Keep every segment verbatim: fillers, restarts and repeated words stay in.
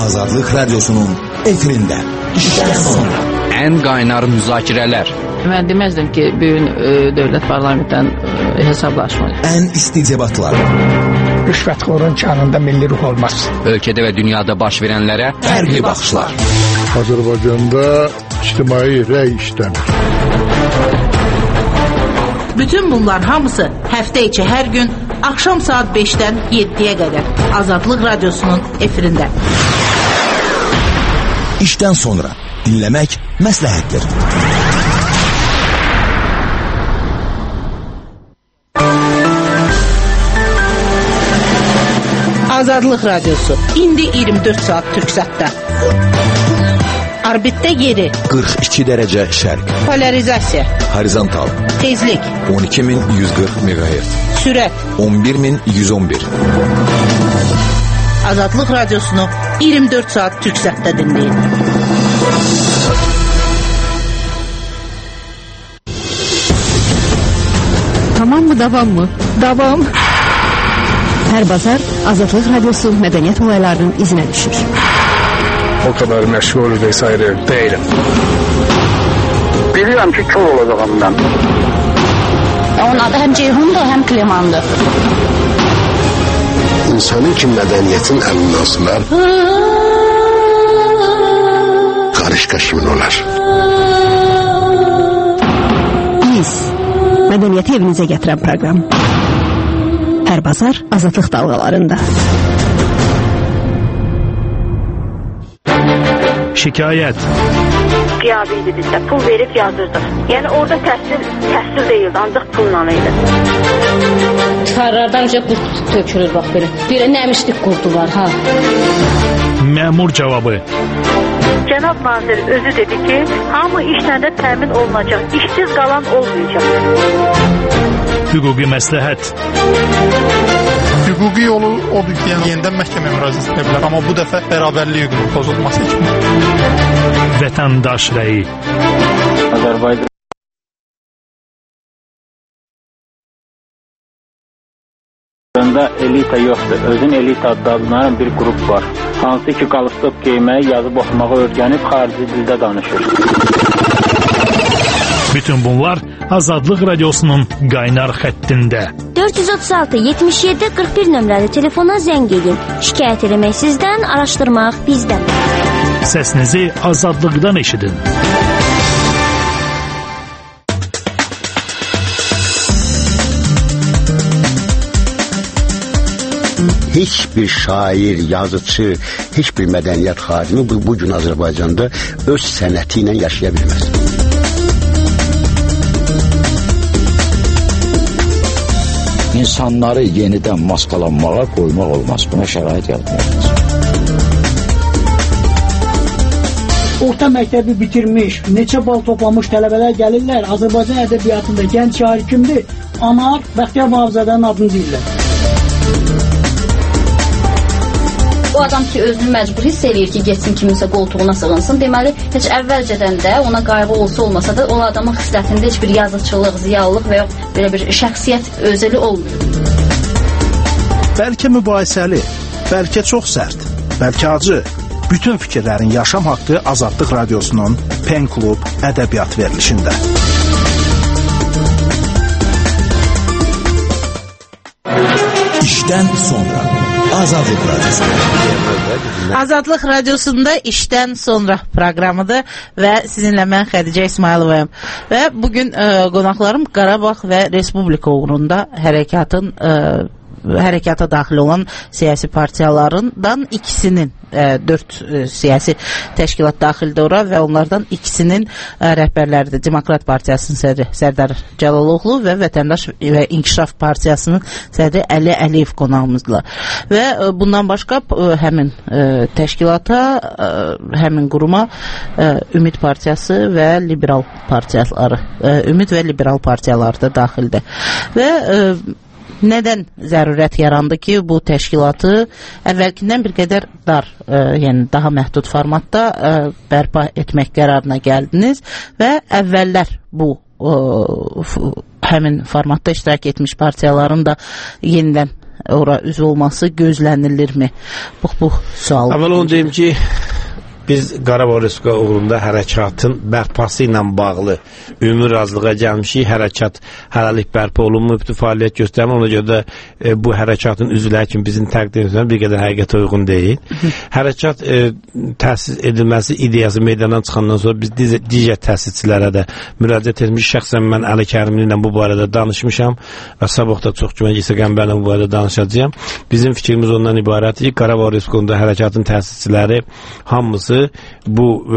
Azadlıq Radyosu'nun efirində. İşdən sonra. Ən qaynar müzakirələr. Mən deməzdim ki, bugün e, dövlət parlamentdən e, hesablaşmayın. Ən isti debatlar. Rüşvətxorun kanında milli ruh olmaz. Ölkədə və dünyada baş verənlərə fərqli baxışlar. Azərbaycanda ictimai rəy işləmir. Bütün bunlar hamısı həftə içi hər gün axşam saat beşdən yeddiyə qədər Azadlıq Radyosu'nun efirində. İşdən sonra dinləmək məsləhətdir. Azadlıq Radyosu indi iyirmi dörd saat Türksatda. Orbitdə yeri qırx iki dərəcə şərq. Polarizasiya Horizontal Tezlik on iki min yüz qırx meqahertz. Sürət on bir min yüz on bir. Azadlıq Radiosunu iyirmi dörd saat Türksatda dinləyin. Tamam mı, davam mı? Davam. Hər bazar Azadlıq Radyosu mədəniyyət olaylarının izinə düşür. O kadar məşğul vesaire değilim. Bilirəm ki, kör olacağım mən. Onun adı həm Ceyhundur, həm Klemandır. İnsanın ki mədəniyyətin əlindən asılar, qarışqa kimin olar? Biz, mədəniyyəti evinizə gətirən proqram. Hər bazar Azadlıq dalğalarında. Şikayət. Qiyabi idi bizdə, pul verib yazırdıq. Yəni orada təhsil, təhsil deyildi, ancaq pulla idi. Çıxarlardan önce qurt tökülür, bax belə. Belə nəmişlik qurdu var, ha. Məmur cavabı. Cənab nazir özü dedi ki, hamı işlərdə təmin olunacaq, işsiz qalan olmayacaq. Hüquqi məsləhət. Hüquqi yolu odur ki, yəni yenidən məhkəməyə müraciət edə bilər, amma bu dəfə bərabərlik hüququnun pozulması üçün. Vətəndaş rəyi. Azərbaycan Azərbaycanda elita yoxdur. Özün elita adlanan bir qrup var. Hansı ki qalstok geyməyi, yazıb oxumağı öyrənib xarici dildə danışır. Bütün bunlar Azadlıq Radyosu'nun qaynar xəttində. dörd yüz otuz altı yetmiş yeddi qırx bir nömrəli telefona zəng edin. Şikayət eləmək sizdən, araşdırmaq bizdən. Səsinizi Azadlıqdan eşidin. Heç bir şair, yazıcı, heç bir mədəniyyət xadimi bu, bugün Azərbaycanda öz sənəti ilə yaşaya bilməz. İnsanları yenidən maskalanmağa qoymaq olmaz. Buna şərait yaratmaq lazım. Orta məktəbi bitirmiş, neçə bal toplamış tələbələr gəlirlər. Azərbaycan ədəbiyyatında gənc şair kimdir? Anar Bəxtiyar Vahabzadənin adını deyirlər. O adam ki özünü məcbur hiss eləyir ki, getsin kiminsə qoltuğuna sığınsın. Deməli, heç əvvəlcədən də ona qayğı olsa olmasa da o adamın xislətində heç bir yazıçılıq, ziyalılıq və yox belə bir şəxsiyyət özəli olmuyor. Bəlkə mübahisəli, bəlkə çox sərt, bəlkə acı. Bütün fikirlərin yaşam haqqı Azadlıq Radyosu'nun Pen Klub ədəbiyyat verilişində. İşdən sonra Azadlıq Radyosu. Azadlıq Radyosu'nda işdən sonra proqramıdır və sizinlə mən Xədicə İsmayılovayım. Və bugün ə, qonaqlarım Qarabağ və Respublika uğrunda hərəkatın ə, hərəkata daxil olan siyasi partiyalarından ikisinin e, dörd e, siyasi təşkilat daxildir ora və onlardan ikisinin e, rəhbərləridir. Demokrat Partiyasının sədri Sərdar Cəlaloğlu və Vətəndaş və İnkişaf Partiyasının sədri Əli Əliyev qonağımızdır. Və e, bundan başqa e, həmin e, təşkilata, e, həmin quruma e, Ümid Partiyası və Liberal Partiyaları, e, Ümid və Liberal Partiyaları da daxildir. Və e, nədən zərurət yarandı ki, bu təşkilatı əvvəlkindən bir qədər dar, e, yəni daha məhdud formatda e, bərpa etmək qərarına gəldiniz və əvvəllər bu e, həmin formatda iştirak etmiş partiyaların da yenidən ora üzv olması gözlənilirmi? Bu, bu sual. Əvvəl onu deyim ki, biz Qarabağ Respublika uğrunda hərəkatın bərpası ilə bağlı ümumi razılığa gəlmişik. Hərəkat hələlik bərpa olunmuyubdur, fəaliyyət göstərmir. Ona görə də e, bu hərəkatın üzvləri kimi bizim təqdimimizdən bir qədər həqiqətə uyğun deyil. Hərəkat e, təsis edilməsi ideyası meydandan çıxandan sonra biz digər təsisçilərə də müraciət etmiş. Şəxsən mən Əli Kərimli ilə bu barədə danışmışam və sabah da çox güman ki, Qəmbərlə bu barədə danışacağam. Bizim fikrimiz ondan ibarətdir ki, Qarabağ Respublikasında hərəkatın təsisçiləri hamısı bu e,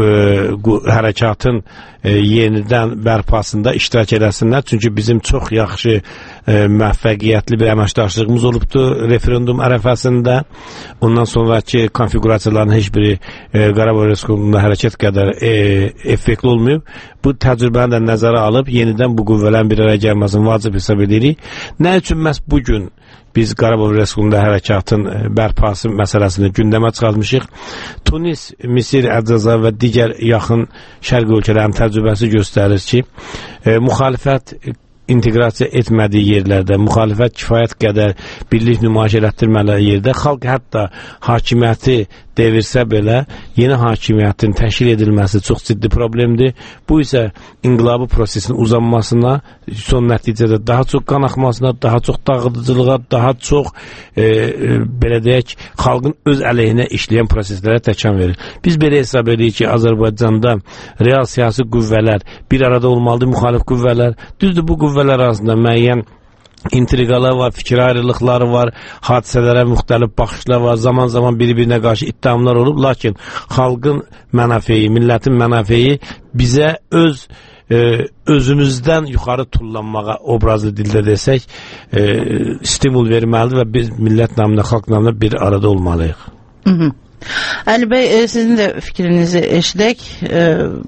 hərəkatın e, yenidən bərpasında iştirak eləsinlər. Çünki bizim çox yaxşı e, müvəffəqiyyətli bir əməkdaşlığımız olubdur referendum ərəfəsində. Ondan sonraki konfigurasiyaların heç biri e, Qarabağ Respublikasında hərəkət qədər e, effektli olmayıb. Bu təcrübəni də nəzərə alıb yenidən bu qüvvələrin bir araya gəlməsini vacib hesab edirik. Nə üçün məhz bugün biz Qarabağ Respublikasında hərəkatın bərpası məsələsini gündəmə çıxartmışıq? Tunis, Misir, Əlcəzair və digər yaxın şərq ölkələrin təcrübəsi göstərir ki, e, müxalifət inteqrasiya etmədiyi yerlərdə, müxalifət kifayət qədər birlik nümayiş elətdirmələri yerdə xalq hətta hakimiyyəti devirsə belə yeni hakimiyyətin təşkil edilməsi çox ciddi problemdir. Bu isə inqilabı prosesinin uzanmasına, son nəticədə daha çox qan axmasına, daha çox dağıdıcılığa, daha çox e, e, belə deyək, xalqın öz əleyhinə işləyən proseslərə təkan verir. Biz belə hesab edirik ki, Azərbaycanda real siyasi qüvvələr bir arada olmalıdır, müxalif qüvvələr. Düzdür, bu qüvvələr arasında müəyyən intriqalar var, fikir ayrılıqları var, hadisələrə müxtəlif baxışlar var, zaman-zaman biri-birinə qarşı iddiamlar olub, lakin xalqın mənafeyi, millətin mənafeyi bizə öz e, özümüzdən yuxarı tullanmağa obrazlı dildə desək e, stimul verməlidir və biz millət namına, xalq namına bir arada olmalıyıq. Hı -hı. Əli bəy, e, sizin də fikrinizi eşidək e,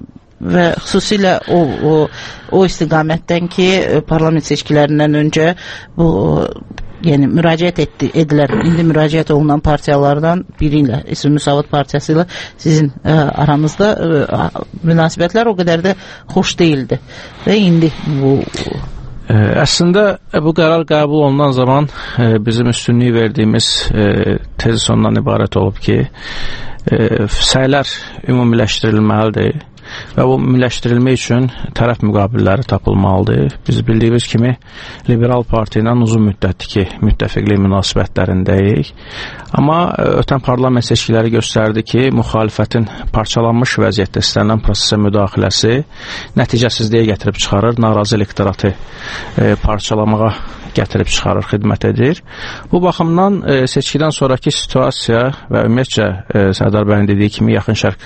və xüsusilə o, o, o istiqamətdən ki, parlament seçkilərindən öncə bu yəni müraciət etdi, edilər, indi müraciət olunan partiyalardan biri ilə, İslam Müsavat Partiyası ilə sizin ə, aranızda ə, münasibətlər o qədər də xoş deyildi və indi bu Əslində bu qərar qəbul olunan zaman e, bizim üstünlük verdiyimiz e, tez ondan ibarət olub ki, e, səylər ümumiləşdirilməlidir və bu ümumiləşdirilmək üçün tərəf müqabilləri tapılmalıdır. Biz bildiyimiz kimi Liberal Parti ilə uzun müddətdir ki, müttəfiqlik münasibətlərindəyik. Amma ötən parlament seçkiləri göstərdi ki, müxalifətin parçalanmış vəziyyətdə istənilən prosesə müdaxiləsi nəticəsizliyə gətirib çıxarır, narazı elektoratı e, parçalamağa gətirib çıxarır, xidmət edir. Bu baxımdan e, seçkidən sonraki situasiya və ümumiyyətcə e, Sərdar bəyin dediyi kimi yaxın şərq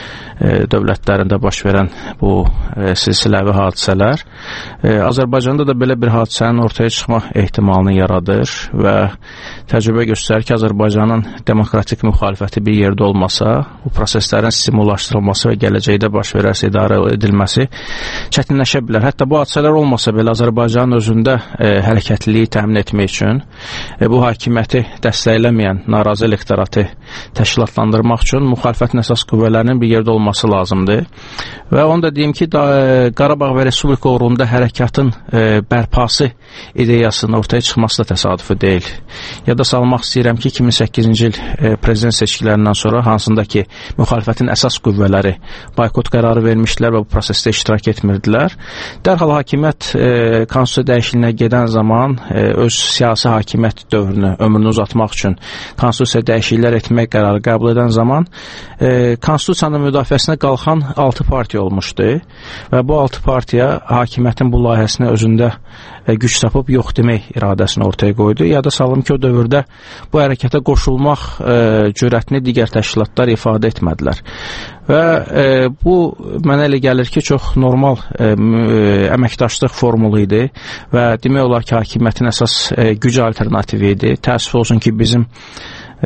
e, dövlətlərində baş verən bu e, silsiləvi hadisələr e, Azərbaycanda da belə bir hadisənin ortaya çıxma ehtimalını yaradır və təcrübə göstərir ki, Azərbaycanın demokratik müxalifəti bir yerdə olmasa, bu proseslərin stimullaşdırılması və gələcəkdə baş verərsə idarə edilməsi çətinləşə bilər. Hətta bu hadisələr olmasa belə Azərbaycanın özündə e, hərəkətliliyi təmin etmək üçün e, bu hakimiyyəti dəstəkləməyən narazı elektoratı təşkilatlandırmaq üçün müxalifətin əsas qüvvələrinin bir yerdə olması lazımdır. Və onu da deyim ki, da, e, Qarabağ və Respublika uğrunda hərəkatın e, bərpası ideyasının ortaya çıxması da təsadüfi deyil. Yada salmaq istəyirəm ki, iki min səkkizinci il e, prezident seçkilərindən sonra hansında ki, müxalifətin əsas qüvvələri boykot qərarı vermişdilər və bu prosesdə iştirak etmirdilər. Dərhal hakimiyyət e, konstitusiya dəyişikliyinə gedən zaman e, öz siyasi hakimiyyət dövrünü, ömrünü uzatmaq üçün konstitusiya dəyişikliklər etmək qərarı qəbul edən zaman e, konstitusiyanın müdafiəsinə qalxan altı partiya olmuşdu və bu altı partiya hakimiyyətin bu layihəsini özündə e, güc tapıb yox demək iradəsini ortaya qoydu. Yada salım ki, o dövrdə bu hərəkətə qoşulmaq e, cürətini digər təşkilatlar ifadə etmədilər. Və e, bu mənə elə gəlir ki, çox normal e, əməkdaşlıq formulu idi və demək olar ki, hakimiyyətin əsas e, güc alternativi idi. Təəssüf olsun ki, bizim e,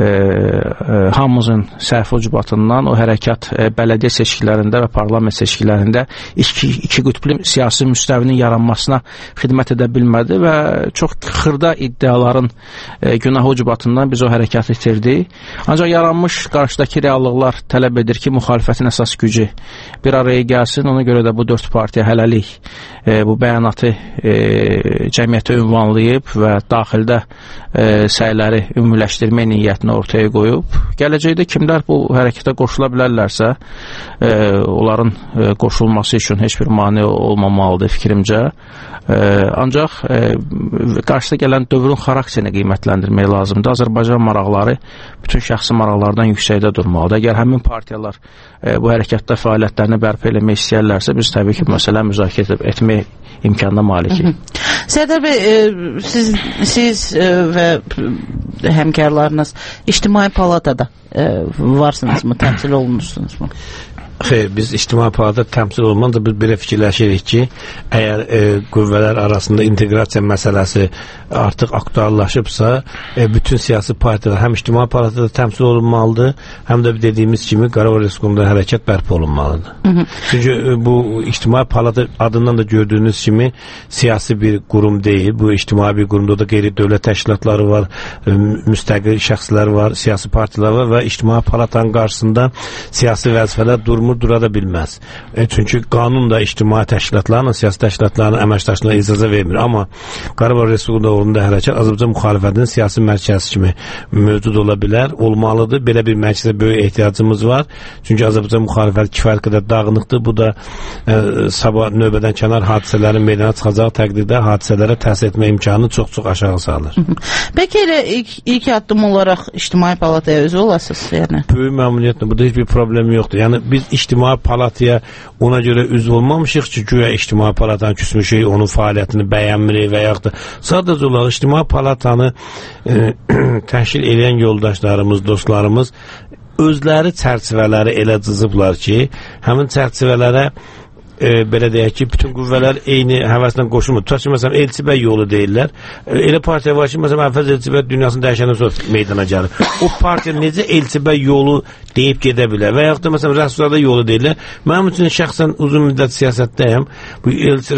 e, hamımızın səhv ucbatından o hərəkat e, bələdiyyə seçkilərində və parlament seçkilərində iki, iki qütblü siyasi müstəvinin yaranmasına xidmət edə bilmədi və çox xırda iddiaların e, günahı ucbatından biz o hərəkatı itirdik. Ancaq yaranmış qarşıdakı reallıqlar tələb edir ki, müxalifətin əsas gücü bir araya gəlsin. Ona görə də bu dörd partiya hələlik e, bu bəyanatı e, cəmiyyətə ünvanlayıb və daxildə e, səyləri ümumiləşdirmə niyyətini ortaya qoyub. Gələcəkdə kimlər bu hərəkətə qoşula bilərlərsə, e, onların e, qoşulması üçün heç bir mane olmamalıdır fikrimcə. E, ancaq e, qarşıda gələn dövrün xarakterini qiymətləndirmək lazımdır. Azərbaycan maraqları bütün şəxsi maraqlardan yüksəkdə durmalıdır. Əgər həmin partiyalar e, bu hərəkətdə fəaliyyətlərini bərpa eləmək istəyərlərsə, biz təbii ki, məsələ müzakirə etmək imkanına malikik. Sərdar bəy, e, siz, siz e, və həmkarlarınız İctimai Palatada e, varsınızmı, təmsil olunursunuzmu? Xeyr, biz İctimai Palatada təmsil olmanca biz belə fikirləşirik ki, əgər e, qüvvələr arasında inteqrasiya məsələsi artıq aktuallaşıbsa, e, bütün siyasi partiyalar həm İctimai Palatada təmsil olunmalıdır, həm də dediyimiz kimi Qarabağ Respublikasında hərəkət bərpa olunmalıdır. Hı -hı. Çünki e, bu İctimai Palata adından da gördüyünüz kimi siyasi bir qurum deyil, bu ictimai bir qurumda da qeyri-dövlət təşkilatları var, e, müstəqil şəxslər var, siyasi partiyalar var və İctimai Palatanın qarşısında siyasi vəzifələr durmur, dura da bilməz. E, çünki qanun da ictimai təşkilatlarla, siyasi təşkilatların əməkdaşlığına icazə vermir. Amma Qarabağ Respublikasında uğrunda hərəkət Azərbaycan müxalifətinin siyasi mərkəzi kimi mövcud ola bilər, olmalıdır. Belə bir mərkəzə böyük ehtiyacımız var. Çünki Azərbaycan müxalifəti kifayət qədər dağınıqdır. Bu da e, sabah növbədən kənar hadisələrin meydana çıxacağı təqdirdə hadisələrə təsir etmə imkanını çox-çox aşağı salır. Peki elə ilk, ilk addım olaraq İctimai Palataya özü olasınız? Yəni? Böyük məmnuniyyətlə. Burada heç bir problem yoxdur. Yəni biz İctimai Palataya ona görə üzv olmamışıq ki, güya İctimai Palatanı küsmüşük, onun fəaliyyətini bəyənmirik və yaxud da sadəcə olaraq İctimai Palatanı e, təşkil edən yoldaşlarımız, dostlarımız özləri çərçivələri elə cızıblar ki, həmin çərçivələrə E, belə deyək ki, bütün qüvvələr eyni həvəslə qoşulmur. Tutaq ki, məsələn, Elçibəy yolu deyirlər. E, elə partiya var ki, məsələn, Əfəz Elçibəy dünyasını dəyişəndən sonra meydana gəlir. O partiya necə Elçibəy yolu deyib gedə bilər? Və yaxud da, məsələn, Rəsulzadə yolu deyirlər. Mənim üçün şəxsən uzun müddət siyasətdəyəm. Bu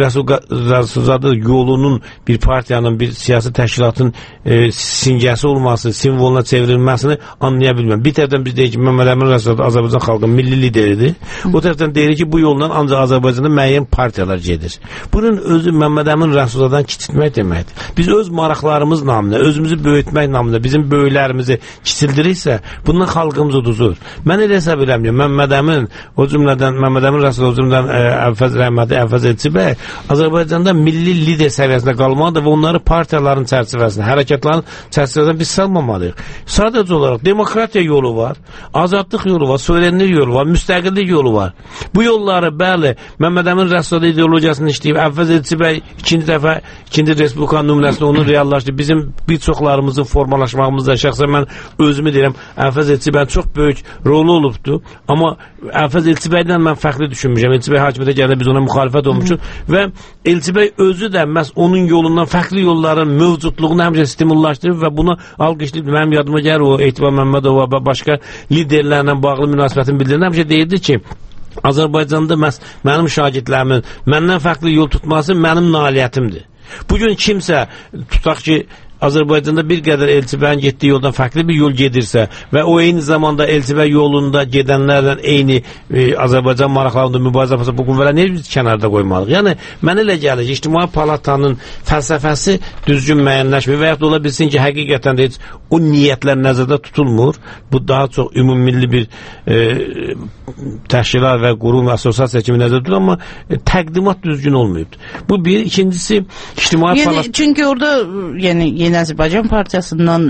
Rəsulzadə yolunun bir partiyanın, bir siyasi təşkilatın e, simgəsi olması, simvoluna çevrilməsini anlaya bilməm. Bir tərəfdən biz deyik ki, Məmməd Əmin Rəsulzadə Azərbaycan xalqının milli lideridir. O tərəfdən deyir ki, bu yoldan ancaq Azərbaycan müəyyən partiyalar gedir. Bunun özü Məmməd Əmin Rəsulzadən kiçiltmək deməkdir. Biz öz maraqlarımız namına, özümüzü böyütmək namına bizim böyüklərimizi kiçildiriksə, bundan xalqımız uduzur. Mən elə hesab edirəm, Məmməd Əmin, o cümlədən Məmməd Əmin Rəsulzadə, o cümlədən Əfəz Rəhməti, Əfəz Elçibəy Azərbaycanda milli lider səviyyəsində qalmalıdır və onları partiyaların çərçivəsində, hərəkatların çərçivəsində biz salmamalıyıq. Sadəcə olaraq demokratiya yolu var, azadlıq yolu var, suverenlik yolu var, müstəqillik yolu var. Bu yolları bəli Məmməd Əmin Rəsulzadə ideologiyasını işləyib, Əfəz Elçibəy ikinci dəfə ikinci Respublika nümunəsində onu reallaşdı. Bizim bir çoxlarımızın formalaşmağımızda şəxsən mən özümü deyirəm, Əfəz Elçibəy çox böyük rolu olubdu. Amma Əfəz Elçibəydən mən fərqli düşünmüşəm. Elçibəy hakimiyyətə gəldi, biz ona müxalifət olmuşuq və Elçibəy özü də məhz onun yolundan fərqli yolların mövcudluğunu həmişə stimullaşdırıb və bunu alqışlayıb. Mənim yadıma gəlir o Etibar Məmmədova və başqa liderlərlə bağlı münasibətini bildirən həmişə deyirdi ki, Azərbaycanda məs mənim şagirdlərimin məndən fərqli yol tutması mənim nailiyyətimdir. Bugün kimsə tutaq ki, Azərbaycanda bir qədər Elçibəyin getdiyi yoldan fərqli bir yol gedirsə və o eyni zamanda Elçibəy yolunda gedənlərlə eyni e, Azərbaycan maraqlarında mübarizə aparsa, bu qüvvələri niyə biz kənarda qoymalıyıq? Yəni, mənə elə gəlir ki, İctimai Palatanın fəlsəfəsi düzgün müəyyənləşmir və yaxud da ola bilsin ki, həqiqətən də heç o niyyətlər nəzərdə tutulmur. Bu daha çox ümumilli bir e, təşkilat və qurum və assosiasiya kimi nəzərdə tutulur, amma e, təqdimat düzgün olmayıb. Bu bir. İkincisi, İctimai yəni, Palat... Çünki orada yəni, Yeni Azərbaycan Partiyasından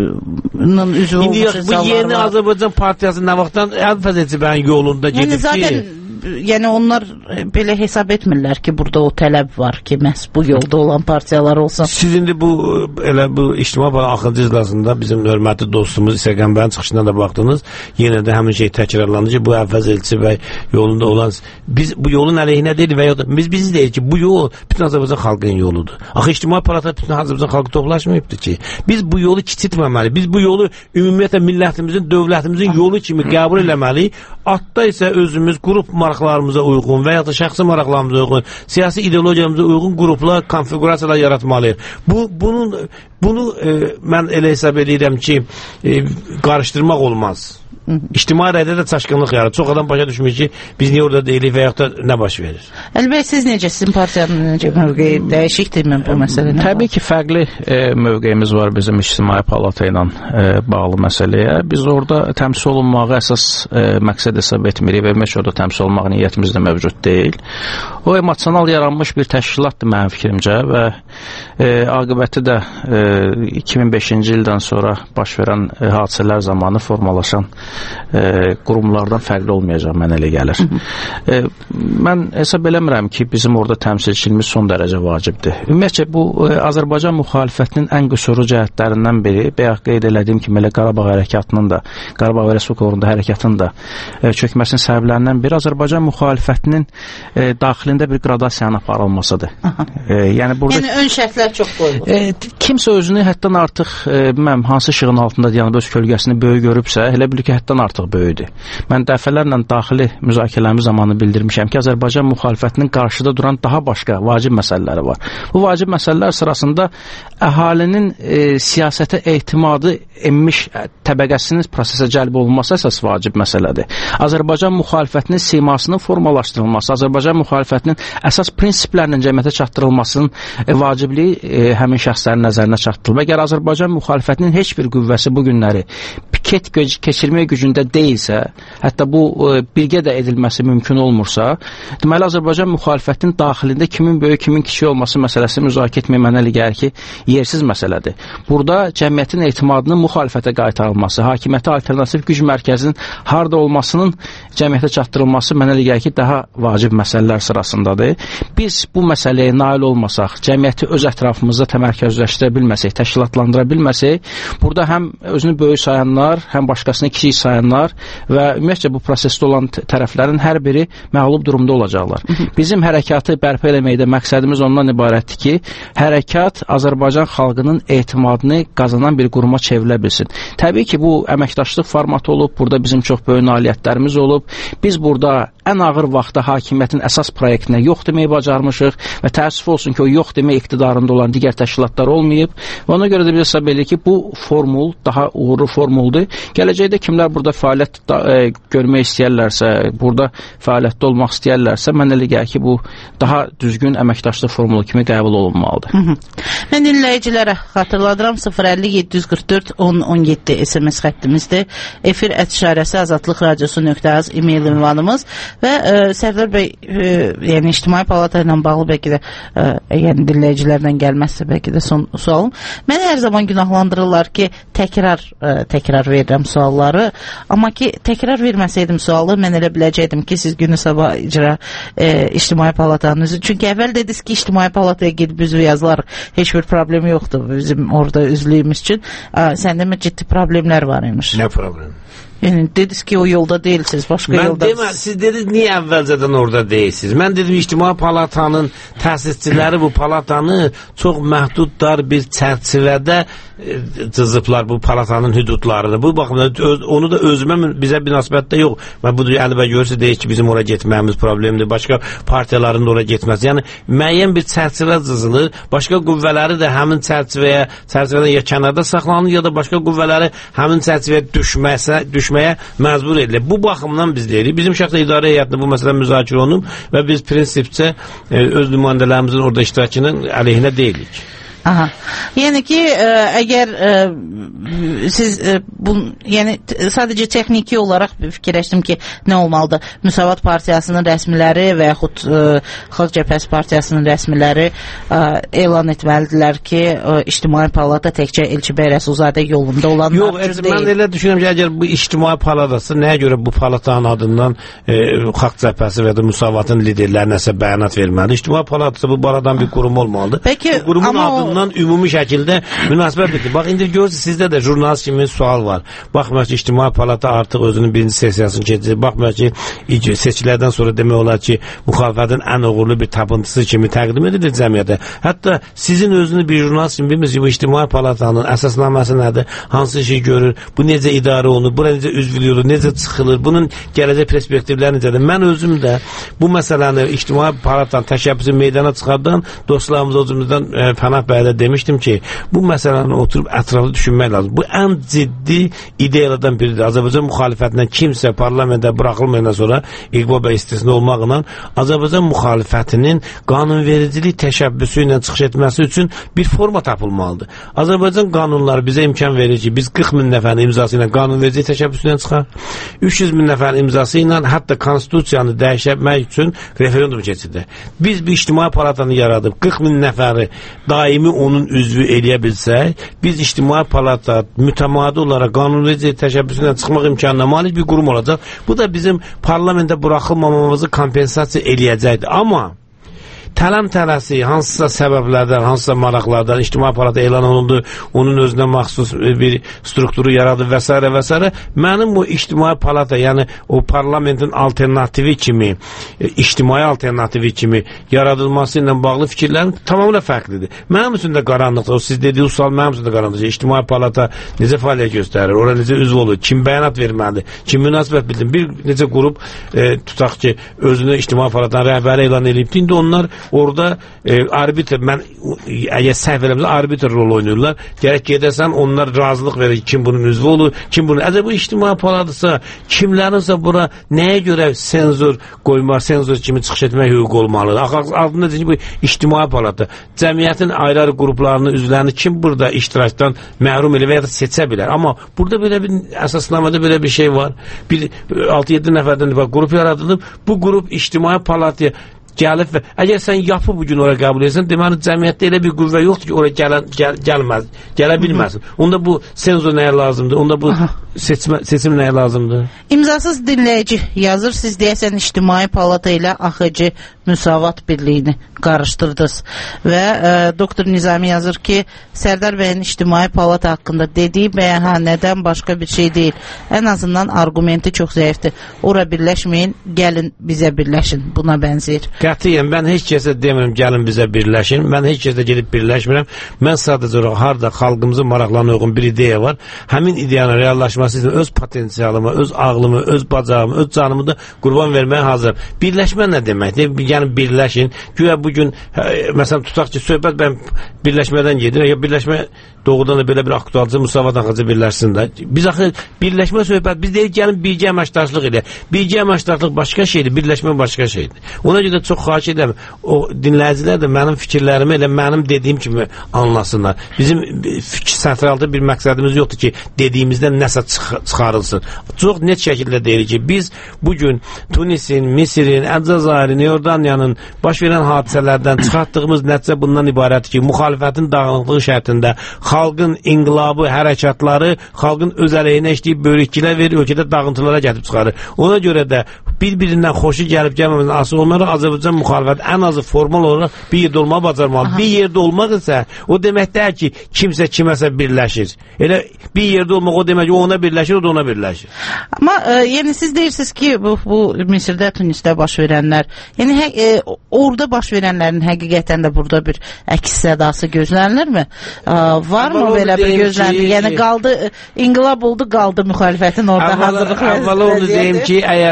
üzv olmuş bu yeni Azərbaycan Partiyası nə vaxtdan Əfəz Elçibəyin yolunda gedib yəni, zaten... ki... yəni onlar belə hesab etmirlər ki, burada o tələb var ki, məhz bu yolda olan partiyalar olsun. Siz indi bu elə bu ictimai parlament axırıncı iclasında bizim hörmətli dostumuz İsa Qəmbər'in çıxışına da baxdınız. Yenə də həmin şey təkrarlandı ki, bu Əvvəz Elçi bəy yolunda olan biz bu yolun əleyhinə deyil və ya da biz biz deyir ki, bu yol bütün Azərbaycan xalqının yoludur. Axı ictimai parlament bütün Azərbaycan xalqı toplaşmayıbdı ki. Biz bu yolu kiçiltməməli. Biz bu yolu ümumiyyətlə millətimizin, dövlətimizin yolu kimi qəbul eləməliyik. Atda isə özümüz qrup maraqlarımıza uyğun və ya da şəxsi maraqlarımıza uyğun, siyasi ideologiyamıza uyğun qruplar, konfigurasiyalar yaratmalıyıq. Bu bunun bunu e, mən elə hesab edirəm ki, e, qarışdırmaq olmaz. İctimai rəydə də çaşqınlıq yarar. Çox adam başa düşmür ki, biz niyə orada deyilik və yaxud da nə baş verir? Əlbəttə siz necə, sizin partiyanın necə mövqeyi dəyişikdirmi bu məsələdə? Təbii ki, fərqli e, mövqeyimiz var bizim İctimai Palata ilə e, bağlı məsələyə. Biz orada təmsil olunmağı əsas e, məqsəd hesab etmirik və ümumiyyətlə orada təmsil olmaq niyyətimiz də mövcud deyil. O emosional yaranmış bir təşkilatdır mənim fikrimcə və e, aqibəti də e, iki min beşinci ildən sonra baş verən e, hadisələr zamanı formalaşan E, qurumlardan fərqli olmayacaq, mən elə gəlir. E, mən hesab eləmirəm ki, bizim orada təmsilçiliyimiz son dərəcə vacibdir. Ümumiyyətcə, bu e, Azərbaycan müxalifətinin ən qüsurlu cəhətlərindən biri, bayaq qeyd elədiyim kimi, elə Qarabağ hərəkatının da, Qarabağ və Respublika uğrunda hərəkatının da e, çökməsinin səbəblərindən biri Azərbaycan müxalifətinin e, daxilində bir qradasiyanın aparılmasıdır. E, yəni, burada, yəni, ön şərtlər çox qoyulur. E, kimsə özünü həddən artıq, e, mən hansı işığın altında dayanıb öz kölgəsini böyük görübsə, elə bilir ki, həddən artıq böyüdür. Mən dəfələrlə daxili müzakirələrimiz zamanı bildirmişəm ki, Azərbaycan müxalifətinin qarşıda duran daha başqa vacib məsələləri var. Bu vacib məsələlər sırasında əhalinin e, siyasətə etimadı enmiş təbəqəsinin prosesə cəlb olunması əsas vacib məsələdir. Azərbaycan müxalifətinin simasının formalaşdırılması, Azərbaycan müxalifətinin əsas prinsiplərinin cəmiyyətə çatdırılmasının e, vacibliyi e, həmin şəxslərin nəzərinə çatdırılır. Əgər Azərbaycan müxalifətinin heç bir qüvvəsi bu günləri piket keçirmək gücündə deyilsə, hətta bu e, birgə də edilməsi mümkün olmursa, deməli Azərbaycan müxalifətinin daxilində kimin böyük, kimin kiçik olması məsələsi müzakirə etmək mənə elə gəlir ki, yersiz məsələdir. Burada cəmiyyətin etimadının müxalifətə qaytarılması, hakimiyyətə alternativ güc mərkəzinin harda olmasının cəmiyyətə çatdırılması mənə elə gəlir ki, daha vacib məsələlər sırasındadır. Biz bu məsələyə nail olmasaq, cəmiyyəti öz ətrafımızda təmərkəzləşdirə bilməsək, təşkilatlandıra bilməsək, burada həm özünü böyük sayanlar, həm başqasını kiçik sayanlar və ümumiyyətcə bu prosesdə olan tərəflərin hər biri məğlub durumda olacaqlar. Bizim hərəkatı bərpa eləməkdə məqsədimiz ondan ibarətdir ki, hərəkat Azərbaycan xalqının etimadını qazanan bir quruma çevrilə bilsin. Təbii ki, bu əməkdaşlıq formatı olub, burada bizim çox böyük nailiyyətlərimiz olub. Biz burada ən ağır vaxtda hakimiyyətin əsas proyektinə yox deməyi bacarmışıq və təəssüf olsun ki, o yox demək iqtidarında olan digər təşkilatlar olmayıb və ona görə də biz hesab edirik ki, bu formul daha uğurlu formuldur. Gələcəkdə kimlər burada fəaliyyət da, e, görmək istəyərlərsə, burada fəaliyyətdə olmaq istəyərlərsə, mən elə gəlir ki, bu daha düzgün əməkdaşlıq formulu kimi qəbul olunmalıdır. Hı -hı. Mən dinləyicilərə xatırladıram, sıfır əlli yeddi yüz qırx dörd on on yeddi S M S xəttimizdir. Efir ət işarəsi azadlıq radiosu nöqtə az e-mail ünvanımız və e, Sərdar bəy, e, yəni İctimai Palata ilə bağlı bəlkə də e, yəni dinləyicilərlə gəlməzsə bəlkə də son sualım. Mənə hər zaman günahlandırırlar ki, təkrar e, təkrar verirəm sualları, amma ki, təkrar verməsəydim sualı, mən elə biləcəkdim ki, siz günü sabah icra e, İctimai Palatanın üzü. Çünki əvvəl dediniz ki, İctimai Palataya gedib üzvü yazılar, heç bir problem yoxdur bizim orada üzvlüyümüz üçün. Səndə mi ciddi problemlər var imiş? Nə problem? Yəni, dediniz ki, o yolda deyilsiniz, başqa mən yolda... Demə, siz dediniz, niyə əvvəlcədən orada deyilsiniz? Mən dedim, İctimai Palatanın təsisçiləri bu palatanı çox məhdudlar bir çərçivədə e, cızıblar bu palatanın hüdudlarını. Bu baxımdan öz, onu da özümə bizə münasibətdə yox. Mən bu əlbəttə görürsə deyir ki, bizim oraya getməyimiz problemdir, başqa partiyaların da oraya getməsi. Yəni, müəyyən bir çərçivə cızılır, başqa qüvvələri də həmin çərçivəyə, çərçivədən ya kənarda saxlanır, ya da başqa qüvvələri həmin çərçivəyə düşməsə, düşməyə məcbur edilir. Bu baxımdan biz deyirik. Bizim şəxsən idarə heyətində bu məsələ müzakirə olunub və biz prinsipcə e, öz nümayəndələrimizin orada iştirakının əleyhinə deyilik. Aha. Yəni ki, ə, əgər ə, siz ə, bu, yəni sadəcə texniki olaraq fikirləşdim ki, nə olmalıdır? Müsavat Partiyasının rəsmiləri və yaxud ə, Xalq Cəbhəsi Partiyasının rəsmiləri ə, elan etməlidirlər ki, ə, İctimai Palata təkcə Elçibəy Rəsulzadə yolunda olanlar Yox, üçün deyil. Mən elə düşünürəm ki, əgər bu İctimai Palatası nəyə görə bu palatanın adından e, Xalq Cəbhəsi və ya da Müsavatın liderləri nəsə bəyanat verməli? İctimai Palatası bu baradan bir qurum olmalıdır. Peki, bu qurumun amma adından o... ümumi şəkildə münasibət bitir. Bax, indi görürsünüz, sizdə də jurnalist kimi sual var. Baxmayaq ki, İctimai Palata artıq özünün birinci sessiyasını keçirir. Baxmayaq ki, seçkilərdən sonra demək olar ki, müxalifətin ən uğurlu bir tapıntısı kimi təqdim edilir cəmiyyətə. Hətta sizin özünüz bir jurnalist kimi bilmirsiniz ki, bu İctimai Palatanın əsasnaməsi nədir? Hansı işi görür? Bu necə idarə olunur? Bura necə üzvlük olur? Necə çıxılır? Bunun gələcək perspektivləri necədir? Mən özüm də bu məsələni İctimai Palatanın təşəbbüsü meydana çıxardan dostlarımız özümüzdən e, Pənah bəydə demişdim ki, bu məsələni oturub ətraflı düşünmək lazım. Bu ən ciddi ideyalardan biridir. Azərbaycan müxalifətindən kimsə parlamentə buraxılmayandan sonra İqbal bəy istisna olmaqla Azərbaycan müxalifətinin qanunvericilik təşəbbüsü ilə çıxış etməsi üçün bir forma tapılmalıdır. Azərbaycan qanunları bizə imkan verir ki, biz qırx min nəfərin imzası ilə qanunvericilik təşəbbüsü ilə çıxar, üç yüz min nəfərin imzası ilə hətta konstitusiyanı dəyişmək üçün referendum keçirir. Biz bir İctimai Palatanı yaradıb qırx min nəfəri daimi onun üzvü eləyə bilsək, biz İctimai Palata mütəmadi olaraq qanunvericilik təşəbbüsündən çıxmaq imkanına malik bir qurum olacaq. Bu da bizim parlamentə buraxılmamamızı kompensasiya eləyəcəkdir. Amma tələm-tələsi, hansısa səbəblərdən, hansısa maraqlardan İctimai Palata elan olundu, onun özünə məxsus bir strukturu yaradı və s. və s. Mənim bu İctimai Palata, yəni o parlamentin alternativi kimi, ictimai alternativi kimi yaradılması ilə bağlı fikirlərim tamamilə fərqlidir. Mənim üçün də qaranlıqdır. O siz dediğiniz sual mənim üçün də qaranlıqdır. İctimai Palata necə fəaliyyət göstərir, orada necə üzv olur, kim bəyanat verməlidir, kim münasibət bildirir. Bir necə qrup e, tutaq ki, özünü İctimai Palatanın rəhbəri elan edib, indi onlar orada e, arbitr, mən əgər səhv eləmirəm, arbitr rol oynayırlar. Gərək gedəsən, onlar razılıq verir, kim bunun üzvü olur, kim bunun. Əgər bu İctimai Palatası kimlərinsə bura nəyə görə senzor qoymaq, senzor kimi çıxış etmək hüququ olmalıdır? Ardında deyil, bu İctimai Palata cəmiyyətin ayrı-ayrı qruplarını, üzvlərini kim burada iştirakdan məhrum elə və ya da seçə bilər. Amma burada belə bir əsasnamada belə bir şey var. Bir altı yeddi nəfərdən bir qrup yaradılıb. Bu qrup İctimai Palataya gəlib və əgər sən yapı bugün oraya qəbul edirsən, deməli cəmiyyətdə elə bir qüvvə yoxdur ki, oraya gələn, gəl, gəlməz, gələ bilməsin. Onda bu senzor nəyə lazımdır? Onda bu seçmə, seçim nəyə lazımdır? İmzasız dinləyici yazır, siz deyəsən İctimai Palata ilə A X C Müsavat Birliyini qarışdırdınız və e, doktor Nizami yazır ki, Sərdar bəyin İctimai Palata haqqında dediyi bəyanədən başqa bir şey deyil. Ən azından argumenti çox zəifdir. Ora birləşməyin, gəlin bizə birləşin. Buna bənzəyir. Qətiyyən, mən heç kəsə demirəm, gəlin bizə birləşin. Mən heç kəsə gedib birləşmirəm. Mən sadəcə harada xalqımızın maraqlarına uyğun bir ideya var. Həmin ideyanın reallaşması üçün öz potensialımı, öz ağlımı, öz bacarığımı, öz canımı da qurban verməyə hazırım. Birləşmə nə deməkdir? Yəni birləşin. Güya bugün, hə, məsələn, tutaq ki, söhbət mən birləşmədən gedir. Ya birləşmə doğrudan da belə bir aktualcı Müsavat axıcı birləşsin də. Biz axı birləşmə söhbət, biz deyik gəlin birgə əməkdaşlıq elə. Birgə əməkdaşlıq başqa şeydir, birləşmə başqa şeydir. Ona görə çox xahiş edirəm, o dinləyicilər də mənim fikirlərimi elə mənim dediyim kimi anlasınlar. Bizim fikir sətralda bir məqsədimiz yoxdur ki, dediyimizdən nəsə çıx çıxarılsın. Çox net şəkildə deyirik ki, biz bugün Tunisin, Misirin, Əlcəzairin, Yordaniyanın baş verən hadisələrdən çıxartdığımız nəticə bundan ibarətdir ki, müxalifətin dağınıqlığı şərtində xalqın inqilabı, hərəkatları, xalqın öz əleyhinə işləyib böyrəkçilər verir, ölkədə dağıntılara gətirib çıxarır. Ona görə də bir-birindən xoşu gəlib gəlməməsindən asılı olmalaraq Azərbaycan müxalifəti ən azı formal olaraq bir yerdə olmağı bacarmalı. Bir yerdə olmaq isə o demək deyil ki, kimsə kiməsə birləşir. Elə bir yerdə olmaq o demək ki, o ona birləşir, o da ona birləşir. Amma e, yəni siz deyirsiniz ki, bu, bu Misirdə, Tunisdə baş verənlər, yəni hə, e, orada baş verənlərin həqiqətən də burada bir əks sədası gözlənilirmi? E, varmı belə bir gözlənilir? Yəni qaldı, inqilab oldu, qaldı müxalifətin orada hazırlıq. Əvvəla onu deyim ki, əgər e,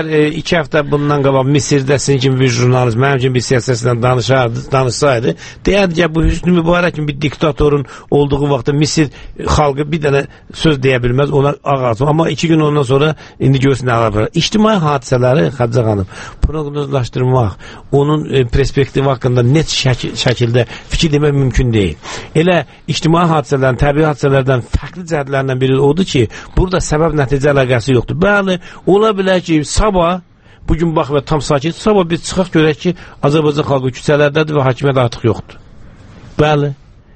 iki həftə bundan qabaq Misirdə sizin kimi bir jurnalist, mənim kimi bir siyasətçilə danışardı, danışsaydı, deyərdi ki, bu Hüsnü Mübarək kimi bir diktatorun olduğu vaxtda Misir xalqı bir dənə söz deyə bilməz, ona ağarsın. Amma iki gün ondan sonra indi görsün nə alır. İctimai hadisələri, Xədicə xanım, proqnozlaşdırmaq, onun e, perspektivi haqqında net şəkil, şəkildə fikir demək mümkün deyil. Elə ictimai hadisələrin, təbii hadisələrdən fərqli cəhətlərindən biri odur ki, burada səbəb-nəticə əlaqəsi yoxdur. Bəli, ola bilər ki, sabah, bugün bax və tam sakit, sabah biz çıxaq görək ki, Azərbaycan xalqı küçələrdədir və hakimiyyət artıq yoxdur. Bəli.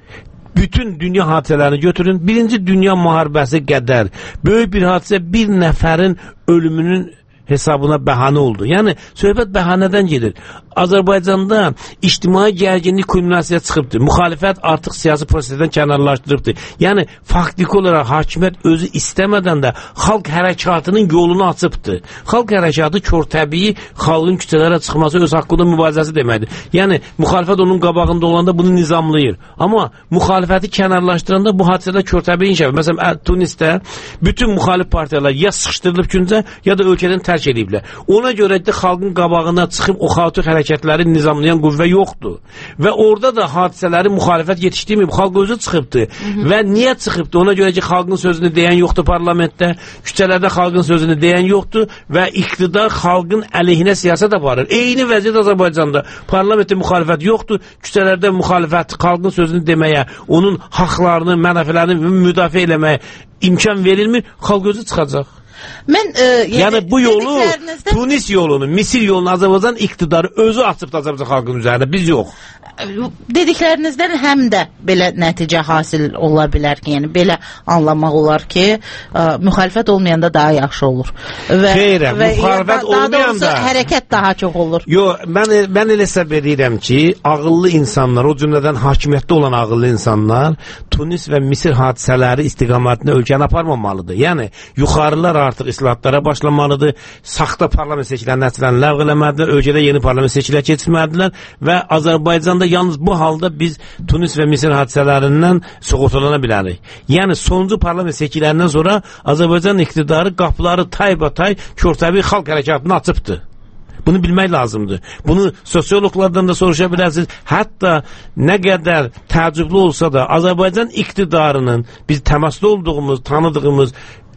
Bütün dünya hadisələrini götürün, birinci dünya müharibəsi qədər böyük bir hadisə bir nəfərin ölümünün hesabına bəhanə oldu. Yəni, söhbət bəhanədən gedir. Azərbaycanda ictimai gərginlik kulminasiyaya çıxıbdır. Müxalifət artıq siyasi prosesdən kənarlaşdırıbdır. Yəni, faktiki olaraq hakimiyyət özü istəmədən də xalq hərəkatının yolunu açıbdır. Xalq hərəkatı körtəbii xalqın küçələrə çıxması öz haqqında mübarizəsi deməkdir. Yəni, müxalifət onun qabağında olanda bunu nizamlayır. Amma müxalifəti kənarlaşdıranda bu hadisədə körtəbii inkişaf. Məsələn, Tunisdə bütün müxalif partiyalar ya sıxışdırılıb güncə, ya da ölkədən tərk ediblər. Ona görə də xalqın qabağına çıxıb o xaotik hərəkatı hərəkətləri nizamlayan qüvvə yoxdur. Və orada da hadisələri müxalifət yetişdirməyib, xalq özü çıxıbdır. Hı -hı. Və niyə çıxıbdır? Ona görə ki, xalqın sözünü deyən yoxdur parlamentdə, küçələrdə xalqın sözünü deyən yoxdur və iqtidar xalqın əleyhinə siyasət aparır. Eyni vəziyyət Azərbaycanda. Parlamentdə müxalifət yoxdur, küçələrdə müxalifət xalqın sözünü deməyə, onun haqlarını, mənafələrini müdafiə eləməyə imkan verilmir, xalq özü çıxacaq. Mən, e, yəni, yəni bu yolu, Tunis yolunu, Misir yolunu Azərbaycan iqtidarı özü açıbdır Azərbaycan xalqının üzərində, biz yox. Dediklərinizdən həm də belə nəticə hasil ola bilər ki, yəni belə anlamaq olar ki, ə, müxalifət olmayanda daha yaxşı olur. Və, Xeyrə, və müxalifət da, olmayanda hərəkət daha çox olur. Yox, mən, mən elə hesab edirəm ki, ağıllı insanlar, o cümlədən hakimiyyətdə olan ağıllı insanlar Tunis və Misir hadisələri istiqamətində ölkəni aparmamalıdır. Yəni, yuxarılar artıq islahatlara başlamalıdır, saxta parlament seçkilərini nəticələrini ləğv eləməlidirlər, ölkədə yeni parlament seçkiləri keçirməlidirlər və Azərbaycanda yalnız bu halda biz Tunis və Misir hadisələrindən sığortalana bilərik. Yəni, sonuncu parlament seçkilərindən sonra Azərbaycan iqtidarı qapıları taybatay körtəbii xalq hərəkatını açıbdır. Bunu bilmək lazımdır. Bunu sosiologlardan da soruşa bilərsiniz. Hətta nə qədər təəccüblü olsa da Azərbaycan iqtidarının biz təmasda olduğumuz, tanıdığımız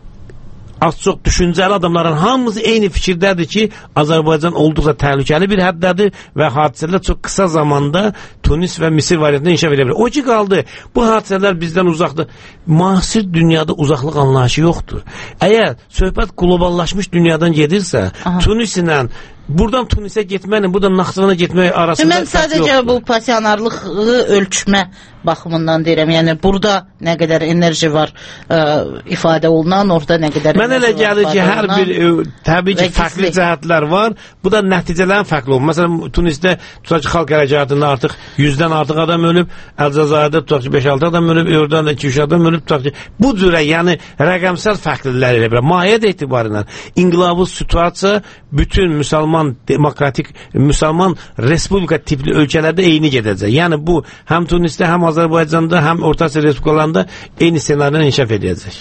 az çox düşüncəli adamların hamısı eyni fikirdədir ki, Azərbaycan olduqca təhlükəli bir həddədir və hadisələr çox qısa zamanda Tunis və Misir variantında inkişaf edə bilər. O ki qaldı, bu hadisələr bizdən uzaqdır. Müasir dünyada uzaqlıq anlayışı yoxdur. Əgər söhbət qloballaşmış dünyadan gedirsə, Aha. Tunis ilə buradan Tunisə getməklə, buradan Naxçıvana getmək arasında mən sadəcə bu pasiyanarlığı ölçmə baxımından deyirəm. Yəni, burada nə qədər enerji var ə, ifadə olunan, orada nə qədər mən elə gəlir ki, hər bir ə, təbii ki, fərqli cəhətlər var. Bu da nəticələrin fərqli olur. Məsələn, Tunisdə tutaq ki, xalq hərəkatında artıq yüzdən artıq adam ölüb, Əlcəzairdə tutaq ki, beş altı adam ölüb, Iordanda iki üç adam ölüb, tutaq ki, bu cürə, yəni rəqəmsal fərqlilər elə bilər. Mahiyyət etibarıyla inqilabı situasiya bütün müsəlman demokratik, müsəlman respublika tipli ölkələrdə eyni gedəcək. Yəni bu həm Tunisdə, həm Azərbaycanda, həm Orta Asiya respublikalarında eyni ssenaridən inkişaf edəcək.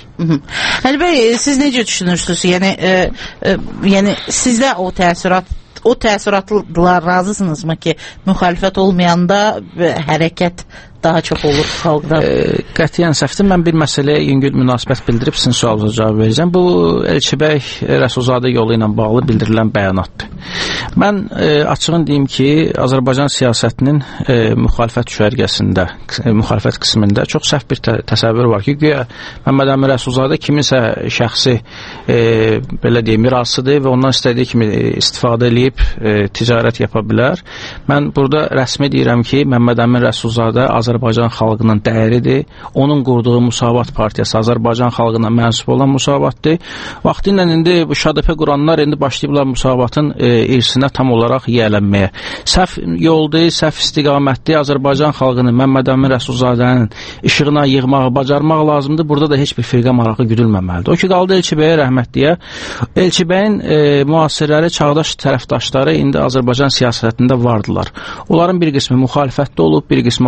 Əli bəy, siz necə düşünürsünüz? Yəni, e, e, yəni sizdə o təəssürat o təəssüratlar razısınızmı ki, müxalifət olmayanda hərəkət daha çox olur xalqdan? E, qətiyyən səhvdir. Mən bir məsələyə yüngül münasibət bildirib sizin sualınıza cavab verəcəm. Bu Elçibəy Rəsulzadə yolu ilə bağlı bildirilən bəyanatdır. Mən e, açığın deyim ki, Azərbaycan siyasətinin e, müxalifət düşərgəsində, e, müxalifət qismində çox səhv bir tə təsəvvür var ki, güya Məmməd Əmin Rəsulzadə kiminsə şəxsi e, belə deyim, mirasıdır və ondan istədiyi kimi istifadə edib e, ticarət yapa bilər. Mən burada rəsmi deyirəm ki, Məmməd Əmin Rəsulzadə Azərbaycan xalqının dəyəridir. Onun qurduğu Müsavat partiyası Azərbaycan xalqına mənsub olan Müsavatdır. Vaxtilə indi bu Şadəpə quranlar indi başlayıblar Müsavatın e, irsinə tam olaraq yiyələnməyə. Səhv yoldur, səhv istiqamətdir. Azərbaycan xalqını Məmməd Əmin Rəsulzadənin işığına yığmağı bacarmaq lazımdır. Burada da heç bir firqə marağı güdülməməlidir. O ki qaldı Elçibəyə rəhmətliyə. Elçibəyin e, müasirləri, çağdaş tərəfdaşları indi Azərbaycan siyasətində vardılar. Onların bir qismi müxalifətdə olub, bir qismi vaxt hakimiyyətdə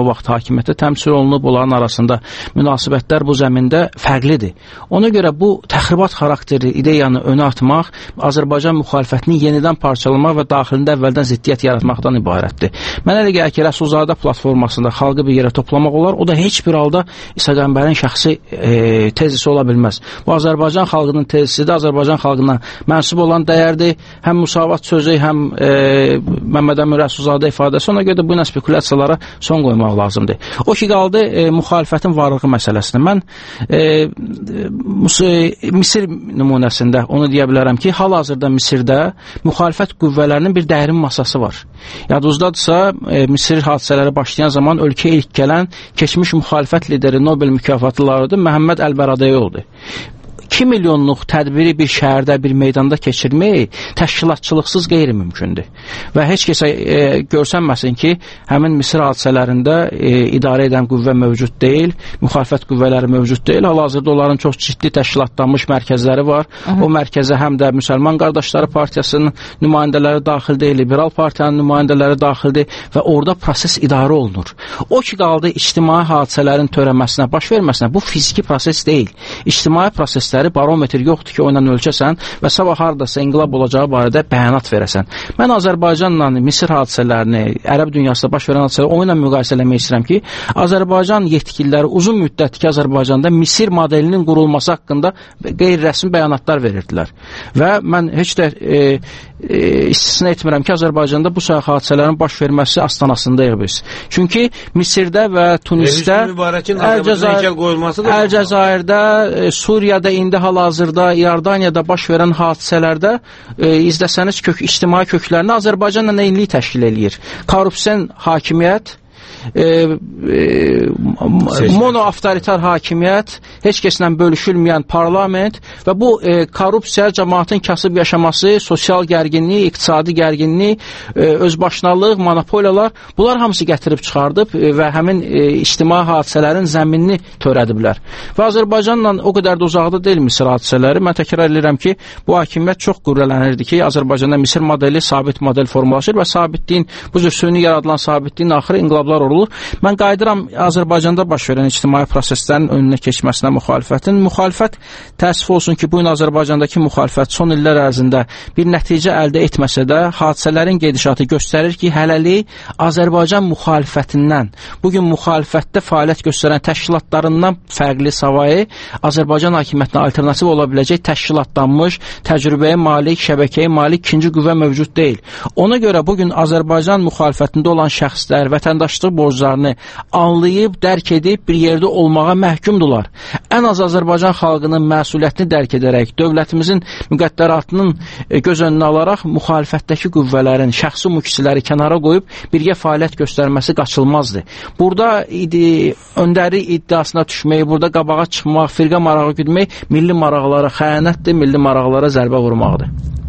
hakimiyyətdə təmsil olunub, onların arasında münasibətlər bu zəmində fərqlidir. Ona görə bu təxribat xarakterli ideyanı önə atmaq Azərbaycan müxalifətini yenidən parçalamaq və daxilində əvvəldən ziddiyyət yaratmaqdan ibarətdir. Mənə elə gəlir ki, Rəsulzadə platformasında xalqı bir yerə toplamaq olar, o da heç bir halda İsa Qəmbərin şəxsi e, tezisi ola bilməz. Bu Azərbaycan xalqının tezisidir, Azərbaycan xalqına mənsub olan dəyərdir, həm müsavat sözü, həm e, Məmməd Əmin Rəsulzadə ifadəsi, ona görə də bu spekulyasiyalara son qoymaq lazımdır. O ki qaldı e, müxalifətin varlığı məsələsində. Mən e, Misir nümunəsində onu deyə bilərəm ki, hal-hazırda Misirdə müxalifət qüvvələrinin bir dərin masası var. Yadınızdadırsa, e, Misir hadisələri başlayan zaman ölkəyə ilk gələn keçmiş müxalifət lideri Nobel mükafatı laureatı Məhəmməd Əl-Bəradəyi oldu. iki milyonluq tədbiri bir şəhərdə, bir meydanda keçirmək təşkilatçılıqsız qeyri-mümkündür. Və heç kəsə e, görsənməsin ki, həmin Misir hadisələrində e, idarə edən qüvvə mövcud deyil, müxalifət qüvvələri mövcud deyil. Hal-hazırda onların çox ciddi təşkilatlanmış mərkəzləri var. Hı -hı. O mərkəzə həm də Müsəlman Qardaşları Partiyasının nümayəndələri daxildir, Liberal Partiyanın nümayəndələri daxildir və orada proses idarə olunur. O ki qaldı ictimai hadisələrin törəməsinə, baş verməsinə, bu fiziki proses deyil. İctimai proseslər barometr yoxdur ki, o ilə ölçəsən və sabah hardasa inqilab olacağı barədə bəyanat verəsən. Mən Azərbaycanla Misir hadisələrini, Ərəb dünyasında baş verən hadisələri o ilə müqayisə eləmək istəyirəm ki, Azərbaycan yetkililəri uzun müddətli Azərbaycanda Misir modelinin qurulması haqqında qeyri-rəsmi bəyanatlar verirdilər. Və mən heç də e, e, istisna etmirəm ki, Azərbaycanda bu sayı hadisələrin baş verməsi astanasındayıq biz. Çünki Misirdə və Tunisdə, Əlcəzairdə, e, Suriyada, indi hal-hazırda İordaniyada baş verən hadisələrdə e, izləsəniz kök, ictimai köklərini Azərbaycanla eynilik təşkil eləyir. Korrupsiyon hakimiyyət, E, e, monoavtoritar hakimiyyət, heç kəslə bölüşülməyən parlament və bu e, korrupsiya, cəmaatın kasıb yaşaması, sosial gərginlik, iqtisadi gərginlik, e, özbaşınalıq, monopoliyalar, bunlar hamısı gətirib çıxardıb e, və həmin e, ictimai hadisələrin zəminini törədiblər. Və Azərbaycanla o qədər də uzaqda deyil Misir hadisələri. Mən təkrar edirəm ki, bu hakimiyyət çox qürrələnirdi ki, Azərbaycanda Misir modeli sabit model formalaşır və sabitliyin, bu cür süni yaradılan sabitliyin axırı inqilablar olur. Mən qayıdıram Azərbaycanda baş verən ictimai proseslərin önünə keçməsinə müxalifətin. Müxalifət təəssüf olsun ki, bu gün Azərbaycandakı müxalifət son illər ərzində bir nəticə əldə etməsə də, hadisələrin gedişatı göstərir ki, hələlik Azərbaycan müxalifətindən, bugün müxalifətdə fəaliyyət göstərən təşkilatlarından fərqli savayı Azərbaycan hakimiyyətinə alternativ ola biləcək təşkilatlanmış, təcrübəyə malik, şəbəkəyə malik ikinci qüvvə mövcud deyil. Ona görə bugün Azərbaycan müxalifətində olan şəxslər, vətəndaşlıq borclarını anlayıb, dərk edib bir yerdə olmağa məhkumdular. Ən az Azərbaycan xalqının məsuliyyətini dərk edərək, dövlətimizin müqəddəratının göz önünə alaraq müxalifətdəki qüvvələrin şəxsi mülkçiləri kənara qoyub birgə fəaliyyət göstərməsi qaçılmazdı. Burada idi, öndəri iddiasına düşmək, burada qabağa çıxmaq, firqə marağı güdmək milli maraqlara xəyanətdir, milli maraqlara zərbə vurmaqdır.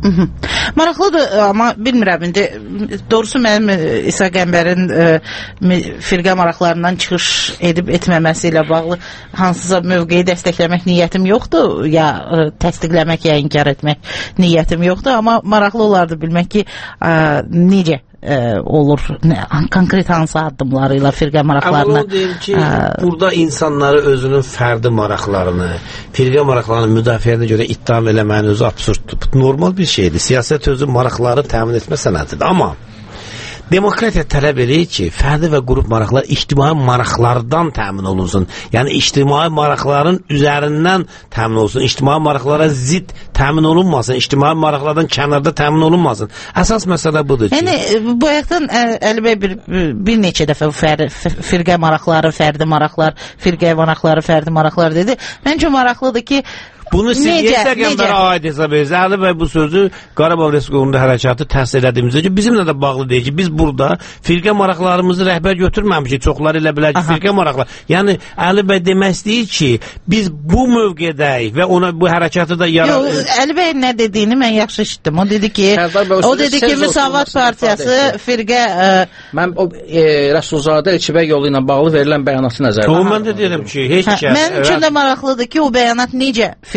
Maraqlıdır, amma bilmirəm, indi doğrusu mənim İsa Qəmbərin e, firqə maraqlarından çıxış edib etməməsi ilə bağlı hansısa mövqeyi dəstəkləmək niyyətim yoxdur, ya e, təsdiqləmək, ya inkar etmək niyyətim yoxdur, amma maraqlı olardı bilmək ki, e, necə e, olur, nə, konkret hansı addımlarıyla firqə maraqlarına. Amma o deyim ki, e, burada insanları özünün fərdi maraqlarını, firqə maraqlarını müdafiəyə görə ittiham eləməyin özü absurddur. Normal bir şeydir. Siyasət özü maraqları təmin etmə sənətidir. Amma demokratiya tələb edir ki, fərdi və qrup maraqlar ictimai maraqlardan təmin olunsun. Yəni, ictimai maraqların üzərindən təmin olunsun. İctimai maraqlara zidd təmin olunmasın. İctimai maraqlardan kənarda təmin olunmasın. Əsas məsələ budur ki... Yəni, bu ayaqdan Əli bəy bir, bir neçə dəfə fər, firqə maraqları, fərdi maraqlar, firqə maraqları, fərdi maraqlar dedi. Məncə maraqlıdır ki, bunu siz Yesa Qəmbərə aid hesab edirsiniz. Əli bəy bu sözü Qarabağ Respublikasında hərəkatı təhsil elədiyimizdə ki, bizimlə də bağlı deyil ki, biz burada firqə maraqlarımızı rəhbər götürməmişik. Çoxları ilə bilər ki, firqə maraqlar. Yəni, Əli bəy demək istəyir ki, biz bu mövqedəyik və ona bu hərəkatı da yarar... Yox, Əli bəy nə dediyini mən yaxşı işitdim. O dedi ki, o dedi ki, Müsavat Partiyası firqə... Mən o Rəsulzadə İlçibəy yolu ilə bağlı verilən bəyanatı nəzərdə. Mən də deyirəm ki, heç kəs... Mənim üçün də maraqlıdır ki, o bəyanat necə firqə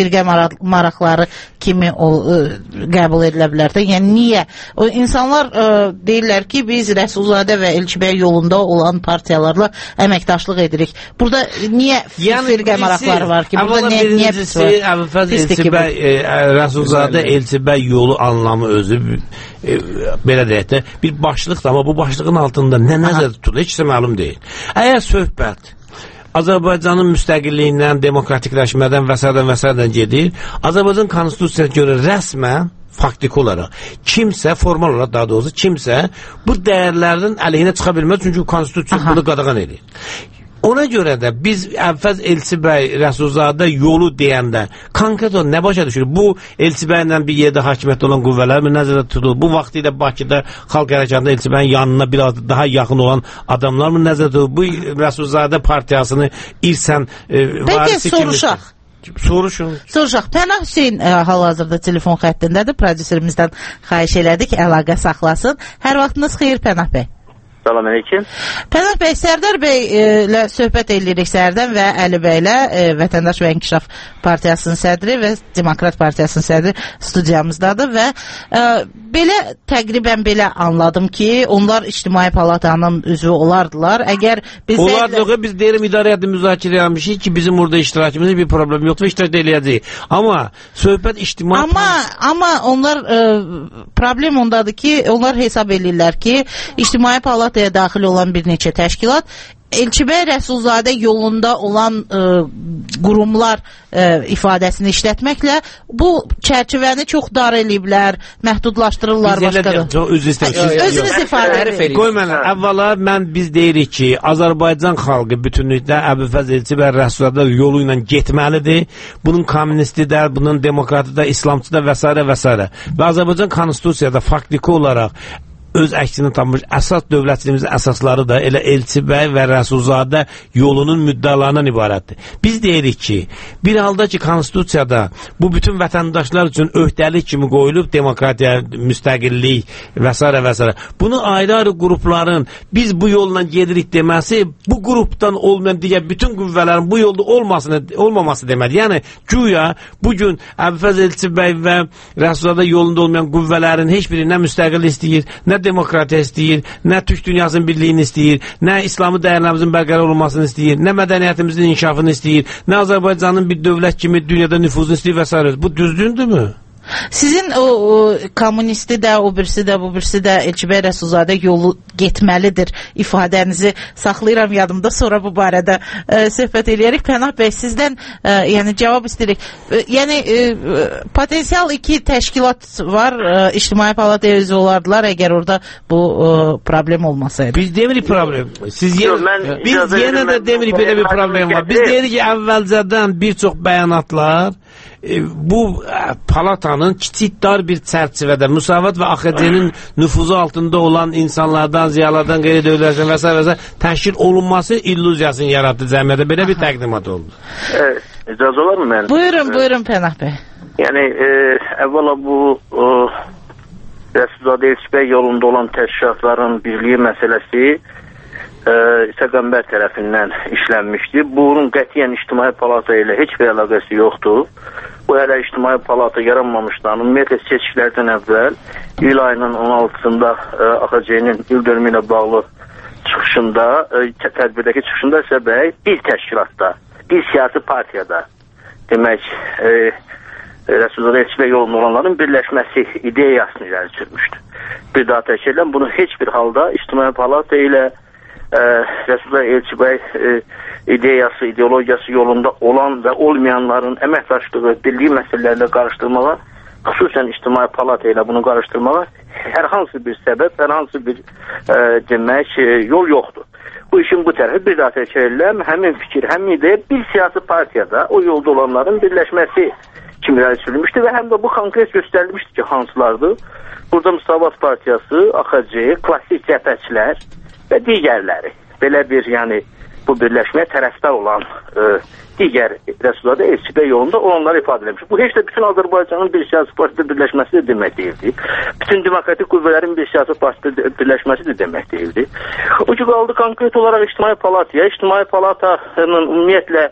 firqə maraqları kimi o, ə, qəbul edilə bilər də. Yəni niyə? O insanlar ə, deyirlər ki, biz Rəsulzadə və Elçibəy yolunda olan partiyalarla əməkdaşlıq edirik. Burada niyə yəni, firqə maraqları var ki? Burada niyə, niyə pis var? Əvvəl Elçibəy, Rəsulzadə Elçibəy yolu anlamı özü e, belə deyək də bir başlıqdır, amma bu başlığın altında nə nəzərdə tutulur, heç də məlum deyil. Əgər söhbət Azərbaycanın müstəqilliyindən, demokratikləşmədən və s. və s. gedir, Azərbaycan konstitusiyasına görə rəsmən faktiki olaraq kimsə, formal olaraq daha doğrusu kimsə bu dəyərlərin əleyhinə çıxa bilməz, çünki konstitusiya bunu qadağan edir. Ona görə də biz əvvəl Elçibəy, Rəsulzadə yolu deyəndə konkret nə başa düşür? Bu Elçibəylə bir yerdə hakimiyyətdə olan qüvvələr mi nəzərdə tutulur? Bu vaxtı ilə Bakıda xalq hərəkatında Elçibəyin yanına biraz daha yaxın olan adamlar mı nəzərdə tutulur? Bu Rəsulzadə partiyasını irsən e, varisi kimi... soruşaq. Soruşun. Soruşaq. Pənah Hüseyin e, hal-hazırda telefon xəttindədir. Prodüserimizdən xahiş elədik, əlaqə saxlasın. Hər vaxtınız xeyir Pənah bəy. Salam aleyküm. Pənah bəy, Sərdar bəy ilə söhbət edirik Sərdən və Əli bəylə e, Vətəndaş və İnkişaf Partiyasının sədri və Demokrat Partiyasının sədri studiyamızdadır və e, belə təqribən belə anladım ki, onlar İctimai Palatanın üzvü olardılar. Əgər biz olardığı də... biz deyirim idarəyyatı müzakirə etmişik ki, bizim orada iştirakımızda bir problem yoxdur, iştirak eləyəcəyik. Amma söhbət İctimai Amma amma onlar e, problem ondadır ki, onlar hesab edirlər ki, İctimai Palat daxil olan bir neçə təşkilat Elçibəy Rəsulzadə yolunda olan ə, qurumlar ə, ifadəsini işlətməklə bu çərçivəni çox dar eləyiblər, məhdudlaşdırırlar başqadır. Özünüz ifadə edin. Qoy mənə, əvvəla mən biz deyirik ki, Azərbaycan xalqı bütünlükdə Əbülfəz Elçibəy Rəsulzadə yolu ilə getməlidir. Bunun kommunisti də, bunun demokratı da, İslamçı da və s. və s. Və Azərbaycan konstitusiyada faktiki olaraq öz əksini tapmış əsas dövlətçiliyimizin əsasları da elə Elçibəy və Rəsulzadə yolunun müddəalarından ibarətdir. Biz deyirik ki, bir halda ki, konstitusiyada bu bütün vətəndaşlar üçün öhdəlik kimi qoyulub demokratiya, müstəqillik və s. və s. Bunu ayrı-ayrı qrupların biz bu yolla gedirik deməsi, bu qrupdan olmayan digər bütün qüvvələrin bu yolda olmasını, olmaması deməli. Yəni, güya bugün Əbülfəz Elçibəy və Rəsulzadə yolunda olmayan qüvvələrin heç biri nə müstəqillik istəyir, nə demokratiya istəyir, nə Türk dünyasının birliyini istəyir, nə İslami dəyərlərimizin bərqərar olmasını istəyir, nə mədəniyyətimizin inkişafını istəyir, nə Azərbaycanın bir dövlət kimi dünyada nüfuzunu istəyir və s. Bu düzdürdürmü? Sizin o, o kommunisti də, o birisi də, bu birisi də Elçibəy Rəsulzadə yolu getməlidir ifadənizi saxlayıram yadımda, sonra bu barədə e, söhbət eləyərik. Pənah bəy, sizdən e, yəni cavab istəyirik. E, yəni e, potensial iki təşkilat var, e, İctimai Palataya üzv olardılar əgər orada bu e, problem olmasaydı. Biz demirik problem. Siz yenə, Yo, mən, biz yenə də demirik belə bir problem var. Biz deyirik ki, əvvəlcədən bir çox bəyanatlar bu palatanın kiçik dar bir çərçivədə Müsavat və A X C-nin nüfuzu altında olan insanlardan, ziyalardan, qeyri-dövlətçilərdən və s. və s. təşkil olunması illüziyasını yaratdı cəmiyyətdə. Belə bir təqdimat oldu. Evet, icazə olar mı mənim? Buyurun, buyurun Pənah bəy. Yəni, e, əvvəla bu o, Rəsulzadə Elçibəy yolunda olan təşkilatların birliyi məsələsi e, Səqəmbər tərəfindən işlənmişdi. Bunun qətiyyən İctimai Palata ilə heç bir əlaqəsi yoxdur. Bu hələ İctimai Palata yaranmamışdan, ümumiyyətlə seçkilərdən əvvəl iyul ayının on altısında e, A X C-nin il dönümü ilə bağlı çıxışında, e, tədbirdəki çıxışında isə bəy bir təşkilatda, bir siyasi partiyada demək e, Rəsulzadə Elçibəy yolunda olanların birləşməsi ideyasını irəli sürmüşdü. Bir daha təkrar edirəm, bunu heç bir halda İctimai Palata ilə e, Rəsulzadə Elçibəy e, ideyası, ideologiyası yolunda olan və olmayanların əməkdaşlığı, birliyi məsələlərlə qarışdırmağa, xüsusən İctimai Palata ilə bunu qarışdırmağa hər hansı bir səbəb, hər hansı bir e, demək e, yol yoxdur. Bu işin bu tərəfi bir daha təkrar edirəm, həmin fikir, həmin ideya bir siyasi partiyada o yolda olanların birləşməsi kimi irəli sürülmüşdü və həm də bu konkret göstərilmişdi ki, hansılardır. Burada Müsavat Partiyası, A X C, klassik cəbhəçilər və digərləri. Belə bir, yəni, bu birləşməyə tərəfdar olan e, digər Rəsulzadə Elçibəy yolunda olanları ifadə edilmiş. Bu heç də bütün Azərbaycanın bir siyasi partiyada birləşməsi də demək deyildi. Bütün demokratik qüvvələrin bir siyasi partiyada birləşməsi də demək deyildi. O ki qaldı konkret olaraq İctimai Palataya. İctimai Palatanın ümumiyyətlə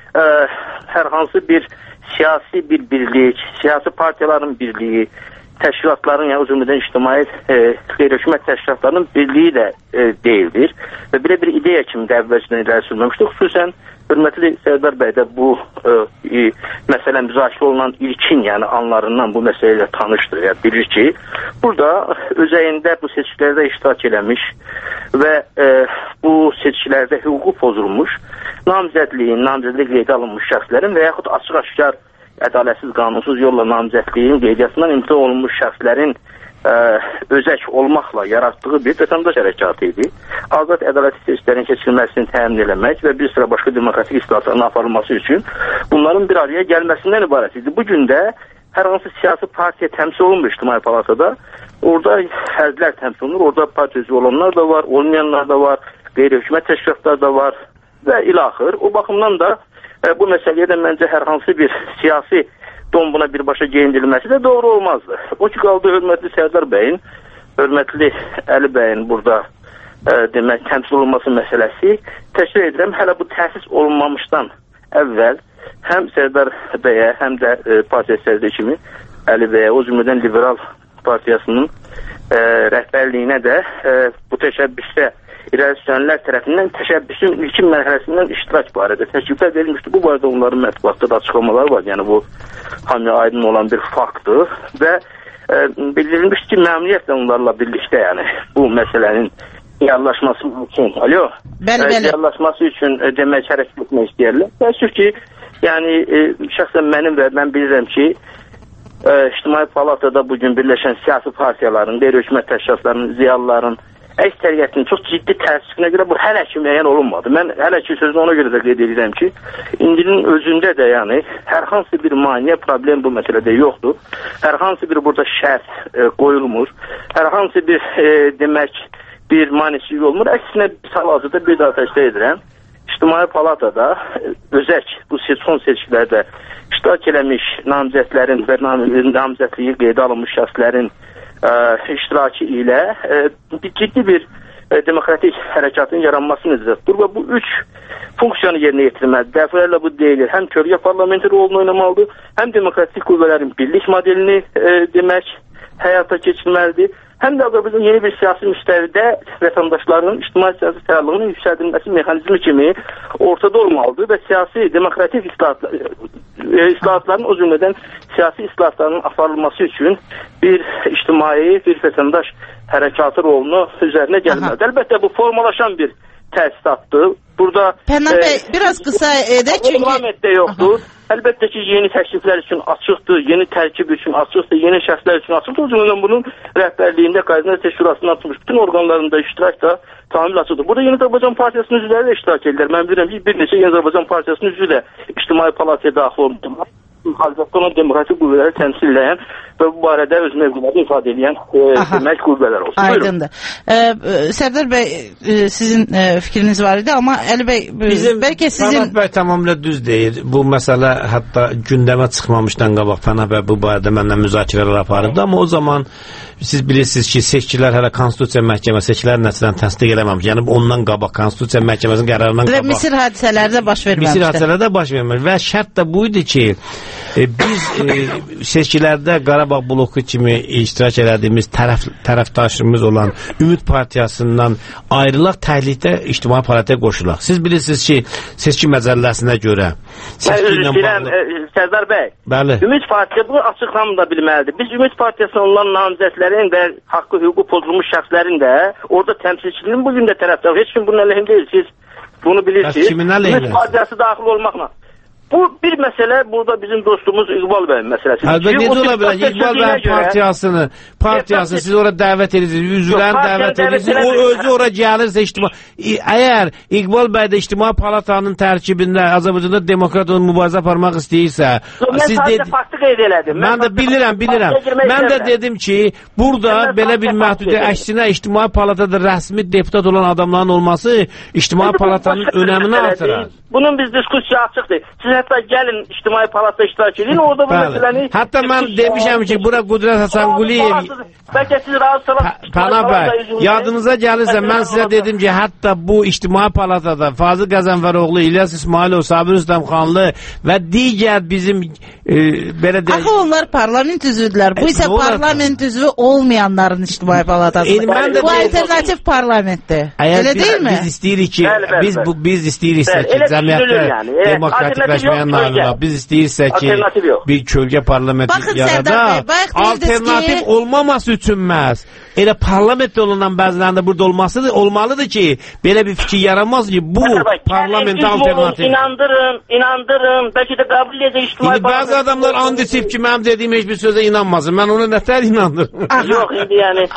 ə, hər hansı bir siyasi bir birlik, siyasi partiyaların birliyi, təşkilatların, yəni cümlədən ictimai e, qeyri-hökumət təşkilatlarının birliyi də e, deyildir. Və belə bir ideya kimi də əvvəlcədən irəli sürülməmişdir. Xüsusən hörmətli Sərdar bəy də bu e, e, məsələ müzakirə olunan ilkin, yəni anlarından bu məsələyə tanışdır. Yəni bilir ki, burada özəyində bu seçkilərdə iştirak eləmiş və e, bu seçkilərdə hüququ pozulmuş, namizədliyin, namizədlik qeydə alınmış şəxslərin və yaxud açıq-aşkar ədalətsiz, qanunsuz yolla namizədliyin qeydiyyatından imtina olunmuş şəxslərin ə, özək olmaqla yaratdığı bir vətəndaş hərəkatı idi. Azad ədalətli seçkilərin keçirilməsini təmin eləmək və bir sıra başqa demokratik islahatların aparılması üçün bunların bir araya gəlməsindən ibarət idi. Bugün də hər hansı siyasi partiya təmsil olunmuş İctimai Palatada, orada fərdlər təmsil olunur, orada partiya üzvü olanlar da var, olmayanlar da var, qeyri-hökumət təşkilatlar da var və ilaxır. O baxımdan da E, bu məsələyə də məncə hər hansı bir siyasi dombuna birbaşa geyindirilməsi də doğru olmazdı. O ki qaldı hörmətli Sərdar bəyin, hörmətli Əli bəyin burada e, demək təmsil olunması məsələsi, təşkil edirəm, hələ bu təsis olunmamışdan əvvəl həm Sərdar bəyə, həm də e, partiya sədri kimi Əli bəyə, o cümlədən Liberal Partiyasının e, rəhbərliyinə də e, bu təşəbbüsdə irəli sürənlər tərəfindən təşəbbüsün ilkin mərhələsindən iştirak barədə təkliflər verilmişdir. Bu barədə onların mətbuatda da açıqlamaları var. Yəni bu hamıya aydın olan bir faktdır və e, bildirilmişdir ki, məmnuniyyətlə onlarla birlikdə yəni bu məsələnin reallaşması üçün, alo, bəli, bəli. reallaşması üçün e, demək hərəkət etmək istəyirlər. Təəssüf ki, yəni e, şəxsən mənim və mən bilirəm ki, e, İctimai Palatada bugün birləşən siyasi partiyaların, qeyri-hökumət təşkilatlarının, ziyalıların əksəriyyətinin çox ciddi təəssüfünə görə bu hələ ki müəyyən olunmadı. Mən hələ ki sözünü ona görə də qeyd edirəm ki, indinin özündə də yəni hər hansı bir maneə problem bu məsələdə yoxdur. Hər hansı bir burada şərt e, qoyulmur. Hər hansı bir e, demək bir maneəsiz olmur. Əksinə hal-hazırda bir daha təkrar edirəm. İctimai Palatada e, özək bu son seçkilərdə iştirak eləmiş namizədlərin və namizədliyi qeydə alınmış şəxslərin Ə, iştirakı ilə ə, ciddi bir ə, demokratik hərəkatın yaranması nəzərdə və bu üç funksiyonu yerinə yetirməlidir. Dəfələrlə bu deyilir. Həm kölgə parlamenti rolunu oynamalıdır, həm demokratik qüvvələrin birlik modelini ə, demək həyata keçirməlidir. Həm də Azərbaycan yeni bir siyasi müstəvidə vətəndaşlarının ictimai siyasi fəallığının yüksəldilməsi mexanizmi kimi ortada olmalıdır və siyasi demokratik islahatlar, e, islahatların o cümlədən siyasi islahatların aparılması üçün bir ictimai, bir vətəndaş hərəkatı rolunu üzərinə gəlməlidir. Əlbəttə bu formalaşan bir təsisatdır. Burada Pənan bəy, e, biraz qısa edək çünki reglamentdə yoxdur. Aha. Əlbəttə ki, yeni təkliflər üçün açıqdır, yeni tərkib üçün açıqdır, yeni şəxslər üçün açıqdır. O cümlədən bunun rəhbərliyində Koordinasiya Təşkilatının açılmış bütün orqanlarında iştirak da tamamilə açıqdır. Burada Yeni Azərbaycan Partiyasının üzvləri də iştirak edirlər. Mən bilirəm ki, bir neçə Yeni Azərbaycan Partiyasının üzvü də İctimai Palataya daxil olmuşdur. Hazırda olan demokratik qüvvələri təmsil edən və bu barədə öz mövqelərini ifadə edən e, demək qüvvələr olsun. Aydındır. E, Sərdar bəy, e, sizin e, fikriniz var idi, amma Əli bəy, Bizim, bəlkə sizin... Pənah bəy tamamilə düz deyir. Bu məsələ hətta gündəmə çıxmamışdan qabaq Pənah bəy bu barədə məndən müzakirələr aparırdı, amma o zaman siz bilirsiniz ki, seçkilər hələ Konstitusiya Məhkəməsi seçkilərin nəticələrini təsdiq eləməmiş. Yəni ondan qabaq Konstitusiya Məhkəməsinin qərarından qabaq. Və Misir hadisələri də baş verməmişdi. Misir hadisələri də baş verməmiş və şərt də bu idi ki, e, biz e, seçkilərdə Qarabağ bloku kimi iştirak elədiyimiz tərəf, tərəfdaşımız olan Ümid Partiyasından ayrılaq, təhlükdə İctimai Partiyaya qoşulaq. Siz bilirsiniz ki, seçki məcəlləsinə görə seçki ilə bağlı... Sərdar bəy, bəli. Ümid Partiyası bu açıqlamı da bilməlidir. Biz Ümid Partiyasına olan namizədlərin və haqqı hüququ pozulmuş şəxslərin də orada təmsilçilinin bugün də tərəfdarı. Heç kim bunun əleyhində deyil. Siz bunu bilirsiniz. Ümid Partiyası daxil olmaqla. Bu bir məsələ burada bizim dostumuz İqbal bəy məsələsi. Əlbəttə necə ola bilər? İqbal bəy partiyasını, partiyasını siz ora dəvət edirsiniz, üzvlərini dəvət edirsiniz. O özü ora gəlirsə ictimai, əgər İqbal bəy də İctimai Palatanın tərkibində Azərbaycanda demokrat olan mübarizə aparmaq istəyirsə, siz dediniz. Mən də bilirəm, bilirəm. Mən də dedim ki, burada belə bir məhdudiyyə, əksinə İctimai Palatada rəsmi deputat olan adamların olması İctimai Palatanın önəmini artırar. Bunun biz diskussiya açıqdır. Siz hətta gəlin İctimai Palatda iştirak edin, orada bu məsələni... Hətta mən demişəm ki, bura Qudret Həsənquliyev Bəlkə siz razısınız. Pənah bəy, yadınıza gəlirsə, mən sizə dedim ki, hətta bu İctimai Palatada Fazıl Qəzənfəroğlu, İlyas İsmailov, Sabir Rüstəmxanlı və digər bizim e, belə deyək... Axı onlar parlament üzvüdülər. Bu isə parlament üzvü olmayanların İctimai Palatası. E, bu alternativ parlamentdir. Elə deyil mi? Biz istəyirik ki, biz, bu, biz istəyiriksə ki, cəmiyyətdə yəni. demokratikləşməyə nail olaq. Biz istəyiriksə ki, bir kölgə parlamenti yaradaq. Alternativ olmaması üçün məhz. Elə parlamentdə olunan bəzilərində burada olmasıdır, olmalıdır ki, belə bir fikir yaranmaz ki, bu parlament alternativ. İnandırın, inandırın, bəlkə də qəbul edəcək İctimai Parlament. Bəzi adamlar andisip ki, mənim dediyim heç bir sözə inanmasın. Mən ona nətər inandırım? Yox, indi yəni.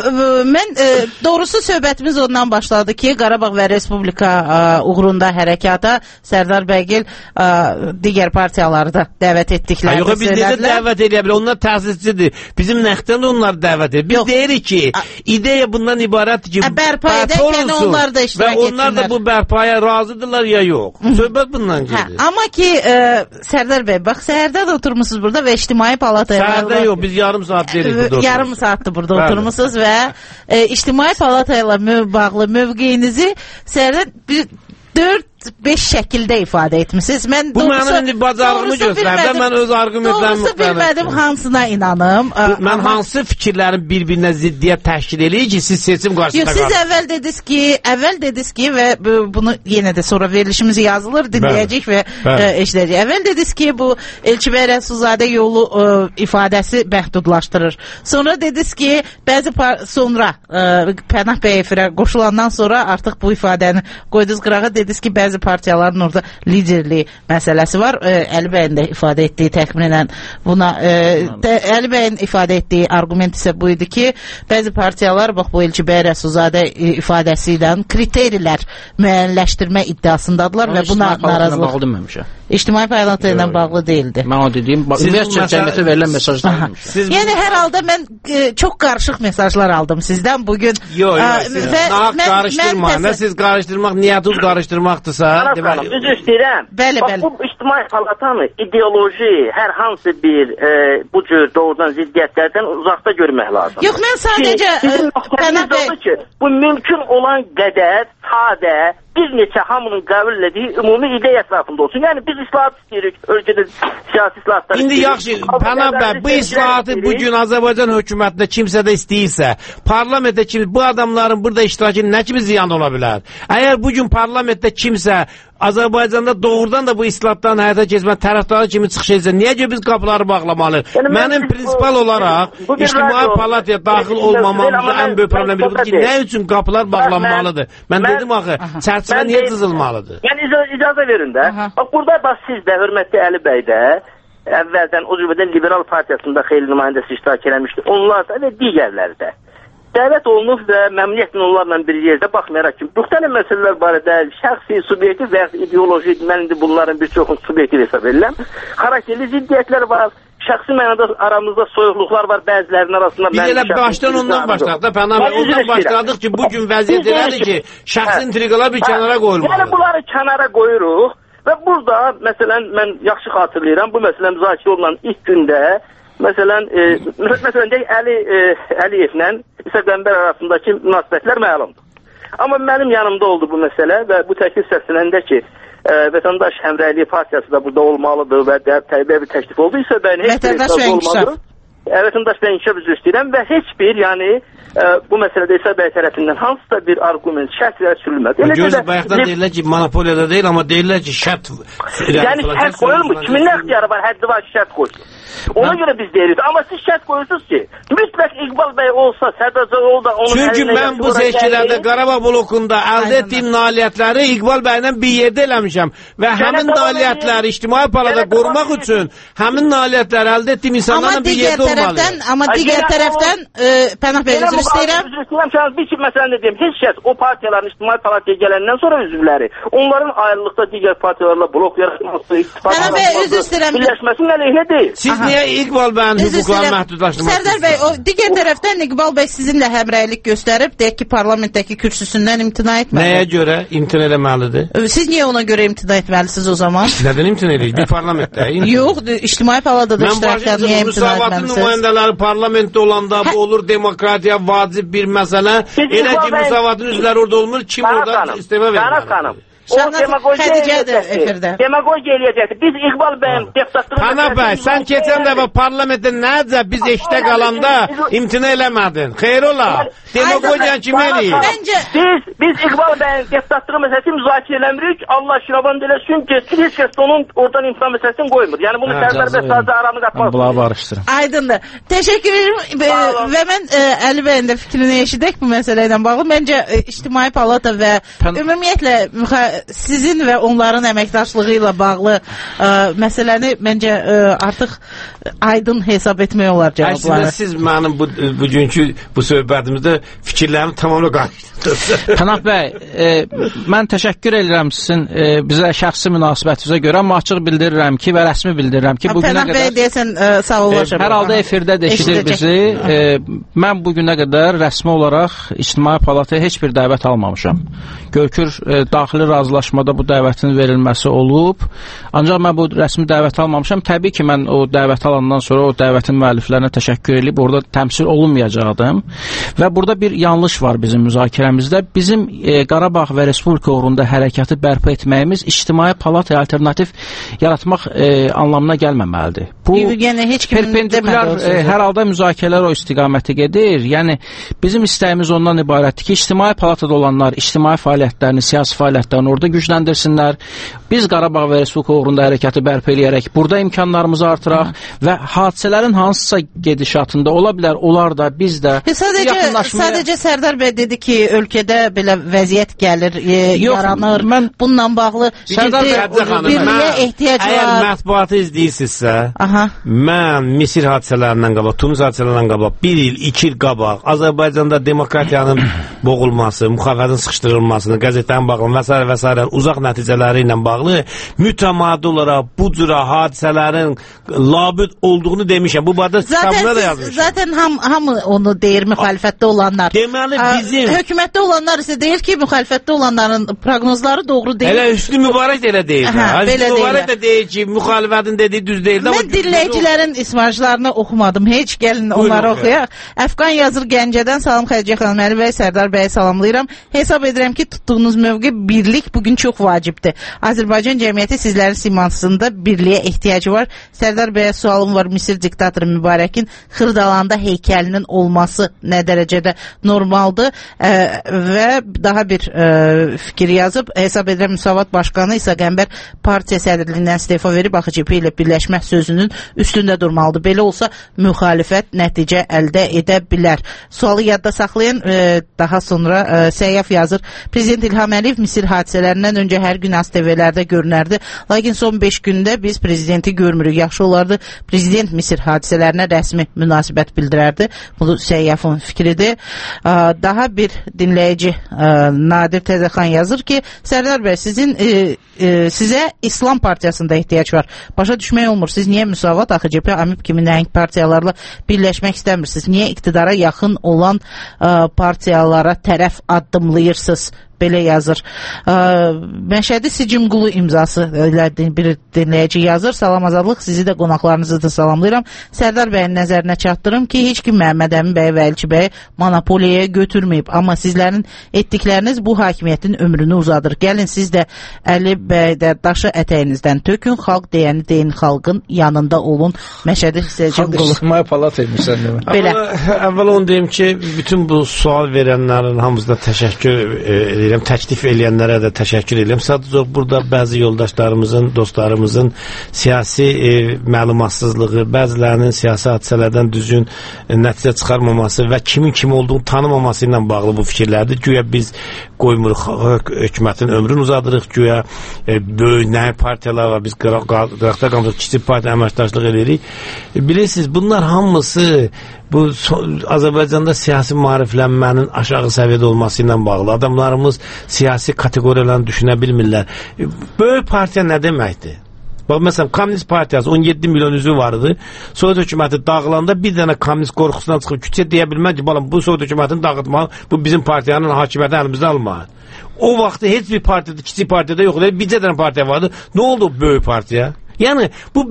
Mən, e, doğrusu söhbətimiz ondan başladı ki, Qarabağ və Respublika e, uğrunda hərəkata Sərdar Bəygil e, digər partiyaları da dəvət etdiklərini söylədilər. Yox, biz necə dəvət edə bilərik? Onlar təsisçidir. Bizim nəxtdən də onlar dəvət edir. Biz Yox. deyirik ki, ideya bundan ibarətdir ki, bərpa edəkən onlar da iştirak etsinlər. Və onlar da bu bərpaya razıdırlar ya yox. Söhbət bundan gedir. Amma ki, e, Sərdar bəy, bax, səhərdə də oturmuşsunuz burada və İctimai Palataya... Səhərdə yox, biz yarım saat deyirik burada oturmuşsunuz. Yarım saatdır burada Bəli. oturmuşsunuz və e, İctimai Palatayla bağlı mövqeyinizi səhərdən bir dörd beş şəkildə ifadə etmişsiniz. Mən bu doğrusu, mənim indi bacarığımı göstərdə, mən öz arqumentlərimi... Doğrusu bilmədim hansına inanım. Bu, mən amma... hansı fikirlərin bir-birinə ziddiyyət təşkil eləyir ki, siz seçim qarşısında qalır? Siz əvvəl dediniz ki, əvvəl dediniz ki və bunu yenə də sonra verilişimiz yazılır, dinləyəcək və e, eşidəcək. Əvvəl dediniz ki, bu Elçibəy Rəsulzadə yolu e, ifadəsi məhdudlaşdırır. Sonra dediniz ki, bəzi sonra e, Pənah bəy efirə qoşulandan sonra artıq bu ifadəni qoydunuz qırağa, dediniz ki, bəzi partiyaların orada liderliyi məsələsi var. E, Əli bəyin də ifadə etdiyi təxminən buna e, də, Əli bəyin ifadə etdiyi argument isə bu idi ki, bəzi partiyalar bax bu Elçibəy Rəsulzadə ifadəsi ilə kriterilər müəyyənləşdirmə iddiasındadılar və buna narazılıq. İctimai Palatı ilə bağlı değildi. Mən o dediyim, ümumiyyətcə cəmiyyətə verilən mesajlar demişəm. Yəni hər halda mən e, çox qarışıq mesajlar aldım sizdən bugün. Yox, yox, siz qarışdırmayın. Nə siz qarışdırmaq, niyyətiniz qarışdırmaqdırsa, deməli. Üzr istəyirəm. Bəli, Bax, bəli. Bu İctimai Palatanı ideoloji, hər hansı bir e, bu cür doğrudan ziddiyyətlərdən uzaqda görmək lazım. Yox, mən sadəcə Pənah bəy, ki, bu mümkün olan qədər sadə bir neçə hamının qəbul etdiyi ümumi ideya ətrafında olsun. Yəni biz islahat istəyirik, ölkədə siyasi islahatlar. İndi yaxşı, Pənah bəy, bu islahatı bugün Azərbaycan hökumətində kimsə də istəyirsə, parlamentdə kim, bu adamların burada iştirakının nə kimi ziyan ola bilər? Əgər bugün parlamentdə kimsə Azərbaycanda doğrudan da bu islahatdan həyata keçmə tərəfdarı kimi çıxış etsə, niyə ki biz qapıları bağlamalı? Yəni, Mənim prinsipal bu, olaraq İctimai Palataya daxil olmamamızda ən böyük problem budur ki, nə üçün qapılar bağlanmalıdır? Mən, mən dedim axı, çərçivə niyə cızılmalıdır? Yəni icazə, icazə verin də. Bax, burada bax siz də, hörmətli Əli bəy də, əvvəldən o cümlədən Liberal Partiyasında xeyli nümayəndəsi iştirak eləmişdi. Onlar da və digərləri də. Dəvət olunub və məmnuniyyətlə onlarla bir yerdə baxmayaraq ki, müxtəlif məsələlər barədə şəxsi, subyektiv və ideoloji, mən indi bunların bir çoxunu subyektiv hesab edirəm. Xarakterli ziddiyyətlər var, şəxsi mənada aramızda soyuqluqlar var, bəzilərinin arasında... Biz elə başdan ondan başladıq da, Pənah bəy, ondan başladıq ki, bugün vəziyyət elədir ki, şəxsi intriqalar bir kənara qoyulmalı. Yəni bunları kənara qoyuruq və burada, məsələn, mən yaxşı xatırlayıram, bu məsələ müzakirə olunan ilk gündə, məsələn, e, məsələn deyək, Əli e, Əliyevlə İsa Qəmbər arasındakı münasibətlər məlumdur. Amma mənim yanımda oldu bu məsələ və bu təklif səslənəndə ki, e, Vətəndaş Həmrəyliyi Partiyası da burada olmalıdır və təbii bir təklif oldu. İsa bəyin heç bir hesabı olmalıdır. Vətəndaş bəyin inkişaf üzrə istəyirəm və heç bir, yəni, e, bu məsələdə İsa bəy tərəfindən hansısa bir argument, şərt və sürülmədi. Gözü bayaqdan deyirlər ki, monopoliyada deyil, amma deyirlər ki, şərt... Yəni şərt qoyulmur. Kimin nə ixtiyarı var, həddi var ki, şərt qoysun. Ona göre biz deyirik. Ama siz şart koyuyorsunuz ki mütlak İqbal Bey olsa, Sərdar Cəloğlu da onun... Çünki mən bu seçkilərdə Qarabağ blokunda əldə etdiyim nailiyyətləri İqbal bəylə bir yerdə eləmişəm və həmin nailiyyətləri İctimai Palata qorumaq üçün həmin nailiyyətləri əldə etdiyim insanlarla bir yerdə olmalıyım. Amma digər tərəfdən Pənah bəy üzr istəyirəm. Üzr istəyirəm, bir ki, məsələn ne deyim, heç kəs o partiyaların İctimai Palataya gələndən sonra üzvləri, onların ayrılıqda digər partiyalarla blok yaratması, Pənah bəy üzr istəyirəm. Birləşməsinin əleyhinə deyil. Siz niyə İqbal bəyin hüquqlarını məhdudlaşdırmaq? Sərdar bəy, o digər tərəfdən İqbal bəy sizinlə həmrəylik göstərib, deyək ki, parlamentdəki kürsüsündən imtina etməli. Nəyə görə imtina eləməlidir? Siz niyə ona görə imtina etməlisiniz o zaman? Nədən imtina edirik? Bir parlamentdəyim. Yox, İctimai Palatada iştirakdan niyə imtina etməlisiniz? nümayəndələri parlamentdə olanda bu olur demokratiya vacib bir məsələ. Elə ki, müsavatın üzvləri orada olmur, kim orada istifa verməlidir? O demagogiya eləyəcəkdir. Demagogiya eləyəcəkdir. Biz İqbal bəyin deputatlığını... Pana bəy, sən keçən dəfə parlamentdə necə biz eşdə qalanda imtina eləmədin? Xeyr ola. Demagogiya kim eləyir? Biz, biz İqbal bəyin deputatlığı məsələsini müzakirə eləmirik. Allah şiraban eləsin ki, heç kəs onun oradan imtina məsələsini qoymur. Yəni bunu Sərdar bəy sadəcə aramı qatmaq. Bula barışdırın. Aydındır. Təşəkkür ederim və mən Əli bəyin də fikrini eşidək bu məsələ ilə bağlı. Məncə İctimai Palata və ümumiyyətlə sizin və onların əməkdaşlığı ilə bağlı ə, məsələni məncə ə, artıq aydın hesab etmək olar cavabları. Əslində siz mənim bu, bugünkü bu söhbətimizdə fikirlərimi tamamla qarşıladınız. Pənah bəy, e, mən təşəkkür edirəm sizin e, bizə şəxsi münasibətinizə görə, amma açıq bildirirəm ki və rəsmi bildirirəm ki, bugünə qədər... Pənah bəy deyəsən ə, sağ olaşım. Hər halda efirdə də eşidir bizi. E, mən bugünə qədər rəsmi olaraq İctimai Palataya heç bir dəvət almamışam. Görkür e, daxili razılaşmada bu dəvətin verilməsi olub. Ancaq mən bu rəsmi dəvət almamışam. Təbii ki, mən o dəvət alandan sonra o dəvətin müəlliflərinə təşəkkür edib orada təmsil olunmayacaqdım. Və burada bir yanlış var bizim müzakirəmizdə. Bizim e, Qarabağ və Respublika uğrunda hərəkatı bərpa etməyimiz İctimai Palataya alternativ yaratmaq e, anlamına gəlməməlidir. Bu yəni, heç perpendikular e, hər halda müzakirələr o istiqaməti gedir. Yəni bizim istəyimiz ondan ibarətdir ki, İctimai Palatada olanlar ictimai fəaliyyətlərini, siyasi fəaliyyətlərini orada gücləndirsinlər. Biz Qarabağ və Respublika uğrunda hərəkatı bərpa eləyərək burada imkanlarımızı artıraq və hadisələrin hansısa gedişatında ola bilər, onlar da biz də sadəcə, yaxınlaşmaya... sadəcə Sərdar bəy dedi ki, ölkədə belə vəziyyət gəlir, e, Yox, yaranır. Mən bununla bağlı birliyə ehtiyac var. Əgər mətbuatı izləyirsinizsə, mən Misir hadisələrindən qabaq, Tunis hadisələrindən qabaq, bir il, iki il qabaq Azərbaycanda demokratiyanın boğulması, müxalifətin sıxışdırılmasını, qəzetlərin bağlı və s. və s. uzaq nəticələri ilə bağlı mütəmadi olaraq bu cürə hadisələrin labüd olduğunu demişəm. Bu barədə kitabına da yazmışam. Zaten ham, hamı onu deyir müxalifətdə olanlar. Deməli bizim... Hökumətdə olanlar isə deyir ki, müxalifətdə olanların proqnozları doğru deyil. Elə Hüsnü Mübarək də elə deyir. Hüsnü Mübarək də deyir ki, müxalifətin dediyi düz deyil. Mən dinləyicilərin ismarcılarını oxumadım. Heç gəlin onları oxuyaq. Əfqan yazır Gəncədən. Salam Xədicə xanım, Əli bəy, Sərdar bəyə salamlayıram. Hesab edirəm ki, tutduğunuz mövqe birlik bugün çox vacibdir. Azərbaycan cəmiyyəti sizlərin simasında birliyə ehtiyacı var. Sərdar bəyə sualım var. Misir diktatoru Mübarəkin Xırdalanda heykəlinin olması nə dərəcədə normaldır? E, və daha bir e, fikir yazıb. Hesab edirəm Müsavat Başqanı İsa Qəmbər partiya sədrliyindən istefa verib A X C P ilə birləşmək sözünün üstündə durmalıdır. Belə olsa müxalifət nəticə əldə edə bilər. Sualı yadda saxlayın. E, daha sonra e, Səyyaf yazır. Prezident İlham Əliyev Misir hadisələrindən öncə hər gün A Z T V-lərdə görünərdi. Lakin son beş gündə biz prezidenti görmürük. Yaxşı olardı prezident Misir hadisələrinə rəsmi münasibət bildirərdi. Bu Səyyafın fikridir. Daha bir dinləyici Nadir Təzəxan yazır ki, Sərdar bəy, sizin e, e, sizə İslam partiyasında ehtiyac var. Başa düşmək olmur. Siz niyə Müsavat, A X C P, AMİP kimi nəhəng partiyalarla birləşmək istəmirsiniz? Niyə iqtidara yaxın olan e, partiyalara tərəf addımlayırsınız? Belə yazır. Ə, Məşədi Sicimqulu imzası ilə bir dinləyici yazır. Salam Azadlıq, sizi də qonaqlarınızı da salamlayıram. Sərdar bəyin nəzərinə çatdırım ki, heç kim Məhəmməd Əmin bəy və Elçi bəyi monopoliyaya götürməyib. Amma sizlərin etdikləriniz bu hakimiyyətin ömrünü uzadır. Gəlin siz də Əli bəydə daşı ətəyinizdən tökün, xalq deyəni deyin, xalqın yanında olun. Məşədi Sicimqulu. İctimai Palata etmişsən demə. Belə. Əvvəl onu deyim ki, bütün bu sual verənlərin hamısına təşəkkür edirəm. Təklif eləyənlərə də təşəkkür edirəm. Sadəcə burada bəzi yoldaşlarımızın, dostlarımızın siyasi e, məlumatsızlığı, bəzilərinin siyasi hadisələrdən düzgün e, nəticə çıxarmaması və kimin kim olduğunu tanımaması ilə bağlı bu fikirlərdir. Güya biz qoymuruq hökumətin ömrünü uzadırıq, güya e, böyük nəyə partiyalar var, biz qıraqda qalmışıq, kiçik partiya əməkdaşlıq edirik. E, bilirsiniz, bunlar hamısı bu Azərbaycanda siyasi maariflənmənin aşağı səviyyədə olması ilə bağlı. Adamlarımız siyasi kateqoriyalarını düşünə bilmirlər. Böyük partiya nə deməkdir? Bax, məsələn, Komünist Partiyası on yeddi milyon üzvü vardı. Sovet hökuməti dağılanda bir dənə komünist qorxusundan çıxıb küçəyə deyə bilməz ki, balam, bu Sovet hökumətini dağıtmalı, bu bizim partiyanın hakimiyyəti əlimizdə almalı. O vaxtda heç bir partiyada, kiçik partiyada yox idi. Bircə dənə partiya vardı. Nə oldu böyük partiya? Yəni, bu böyük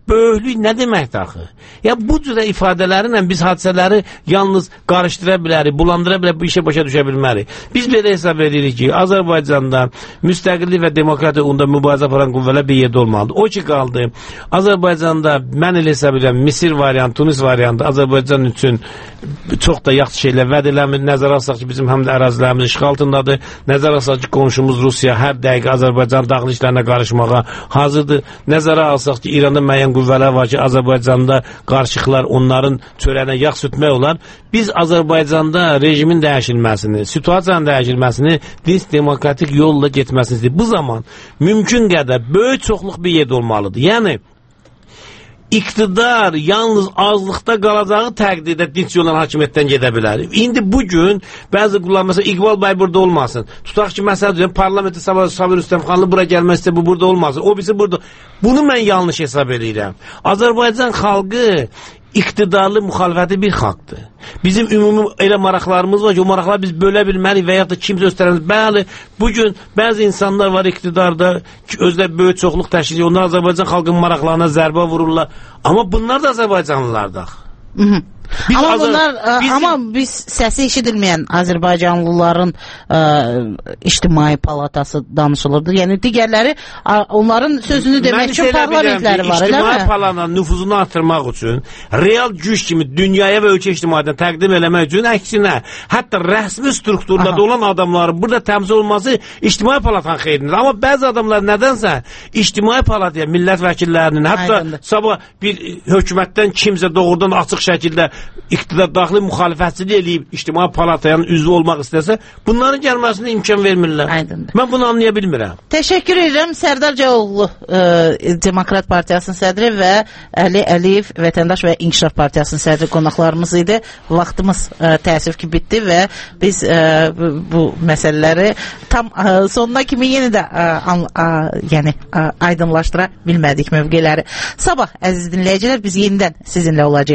böyüklük nə deməkdir axı? Ya bu cürə ifadələrlə biz hadisələri yalnız qarışdıra bilərik, bulandıra bilərik, bu işə başa düşə bilmərik. Biz belə hesab edirik ki, Azərbaycanda müstəqillik və demokratiya uğrunda mübarizə aparan qüvvələr bir yerdə olmalıdır. O ki qaldı, Azərbaycanda mən elə hesab edirəm, Misir variantı, Tunis variantı Azərbaycan üçün çox da yaxşı şeylər vəd eləmir. Nəzərə alsaq ki, bizim həm də ərazilərimiz işğal altındadır. Nəzərə alsaq ki, qonşumuz Rusiya hər dəqiqə Azərbaycan daxili işlərinə qarışmağa hazırdır. Nəzərə alsaq ki, İranda müəyyən qüvvələr var ki, Azərbaycanda qarışıqlar onların çörəyinə yağ sütmək olar. Biz Azərbaycanda rejimin dəyişilməsini, situasiyanın dəyişilməsini dinç demokratik yolla getməsini istəyir. Bu zaman mümkün qədər böyük çoxluq bir yerdə olmalıdır. Yəni iqtidar yalnız azlıqda qalacağı təqdirdə dinç yolla hakimiyyətdən gedə bilər. İndi bugün bəzi qullar, məsələn, İqbal bəy burada olmasın. Tutaq ki, məsələn, parlamentdə Sabir Rüstəmxanlı bura gəlmək istəyir, bu burada olmasın. O birisi burada. Bunu mən yanlış hesab edirəm. Azərbaycan xalqı iqtidarlı müxalifəti bir xalqdır. Bizim ümumi elə maraqlarımız var ki, o maraqları biz bölə bilmərik və yaxud da kimsə göstərəmiz. Bəli, bugün bəzi insanlar var iqtidarda ki, özləri böyük çoxluq təşkil edir. Onlar Azərbaycan xalqının maraqlarına zərbə vururlar. Amma bunlar da Azərbaycanlılardır. Mhm. Biz amma Azər... bunlar bizim... amma biz səsi eşidilməyən Azərbaycanlıların ə, ictimai palatası danışılırdı. Yəni digərləri ə, onların sözünü demək üçün parlamentləri var, elə mi? İctimai palatanın nüfuzunu artırmaq üçün real güc kimi dünyaya və ölkə ictimaiyyətinə təqdim eləmək üçün əksinə hətta rəsmi strukturlarda Aha. olan adamların burada təmsil olması ictimai palatanın xeyrindir. Amma bəzi adamlar nədənsə ictimai palataya millət vəkillərinin hətta Aydındır. Sabah bir hökumətdən kimsə doğrudan açıq şəkildə iqtidar daxili müxalifətçilik eləyib ictimai palatayanın üzvü olmaq istəsə, bunların gəlməsinə imkan vermirlər. Aydındır. Mən bunu anlaya bilmirəm. Təşəkkür edirəm. Sərdar Cəloğlu e, Demokrat Partiyasının sədri və Əli Əliyev Vətəndaş və İnkişaf Partiyasının sədri qonaqlarımız idi. Vaxtımız e, təəssüf ki bitdi və biz e, bu, bu məsələləri tam e, sonuna kimi yenə də e, an, e, yəni e, aydınlaşdıra bilmədik mövqeləri. Sabah əziz dinləyicilər biz yenidən sizinlə olacağıq.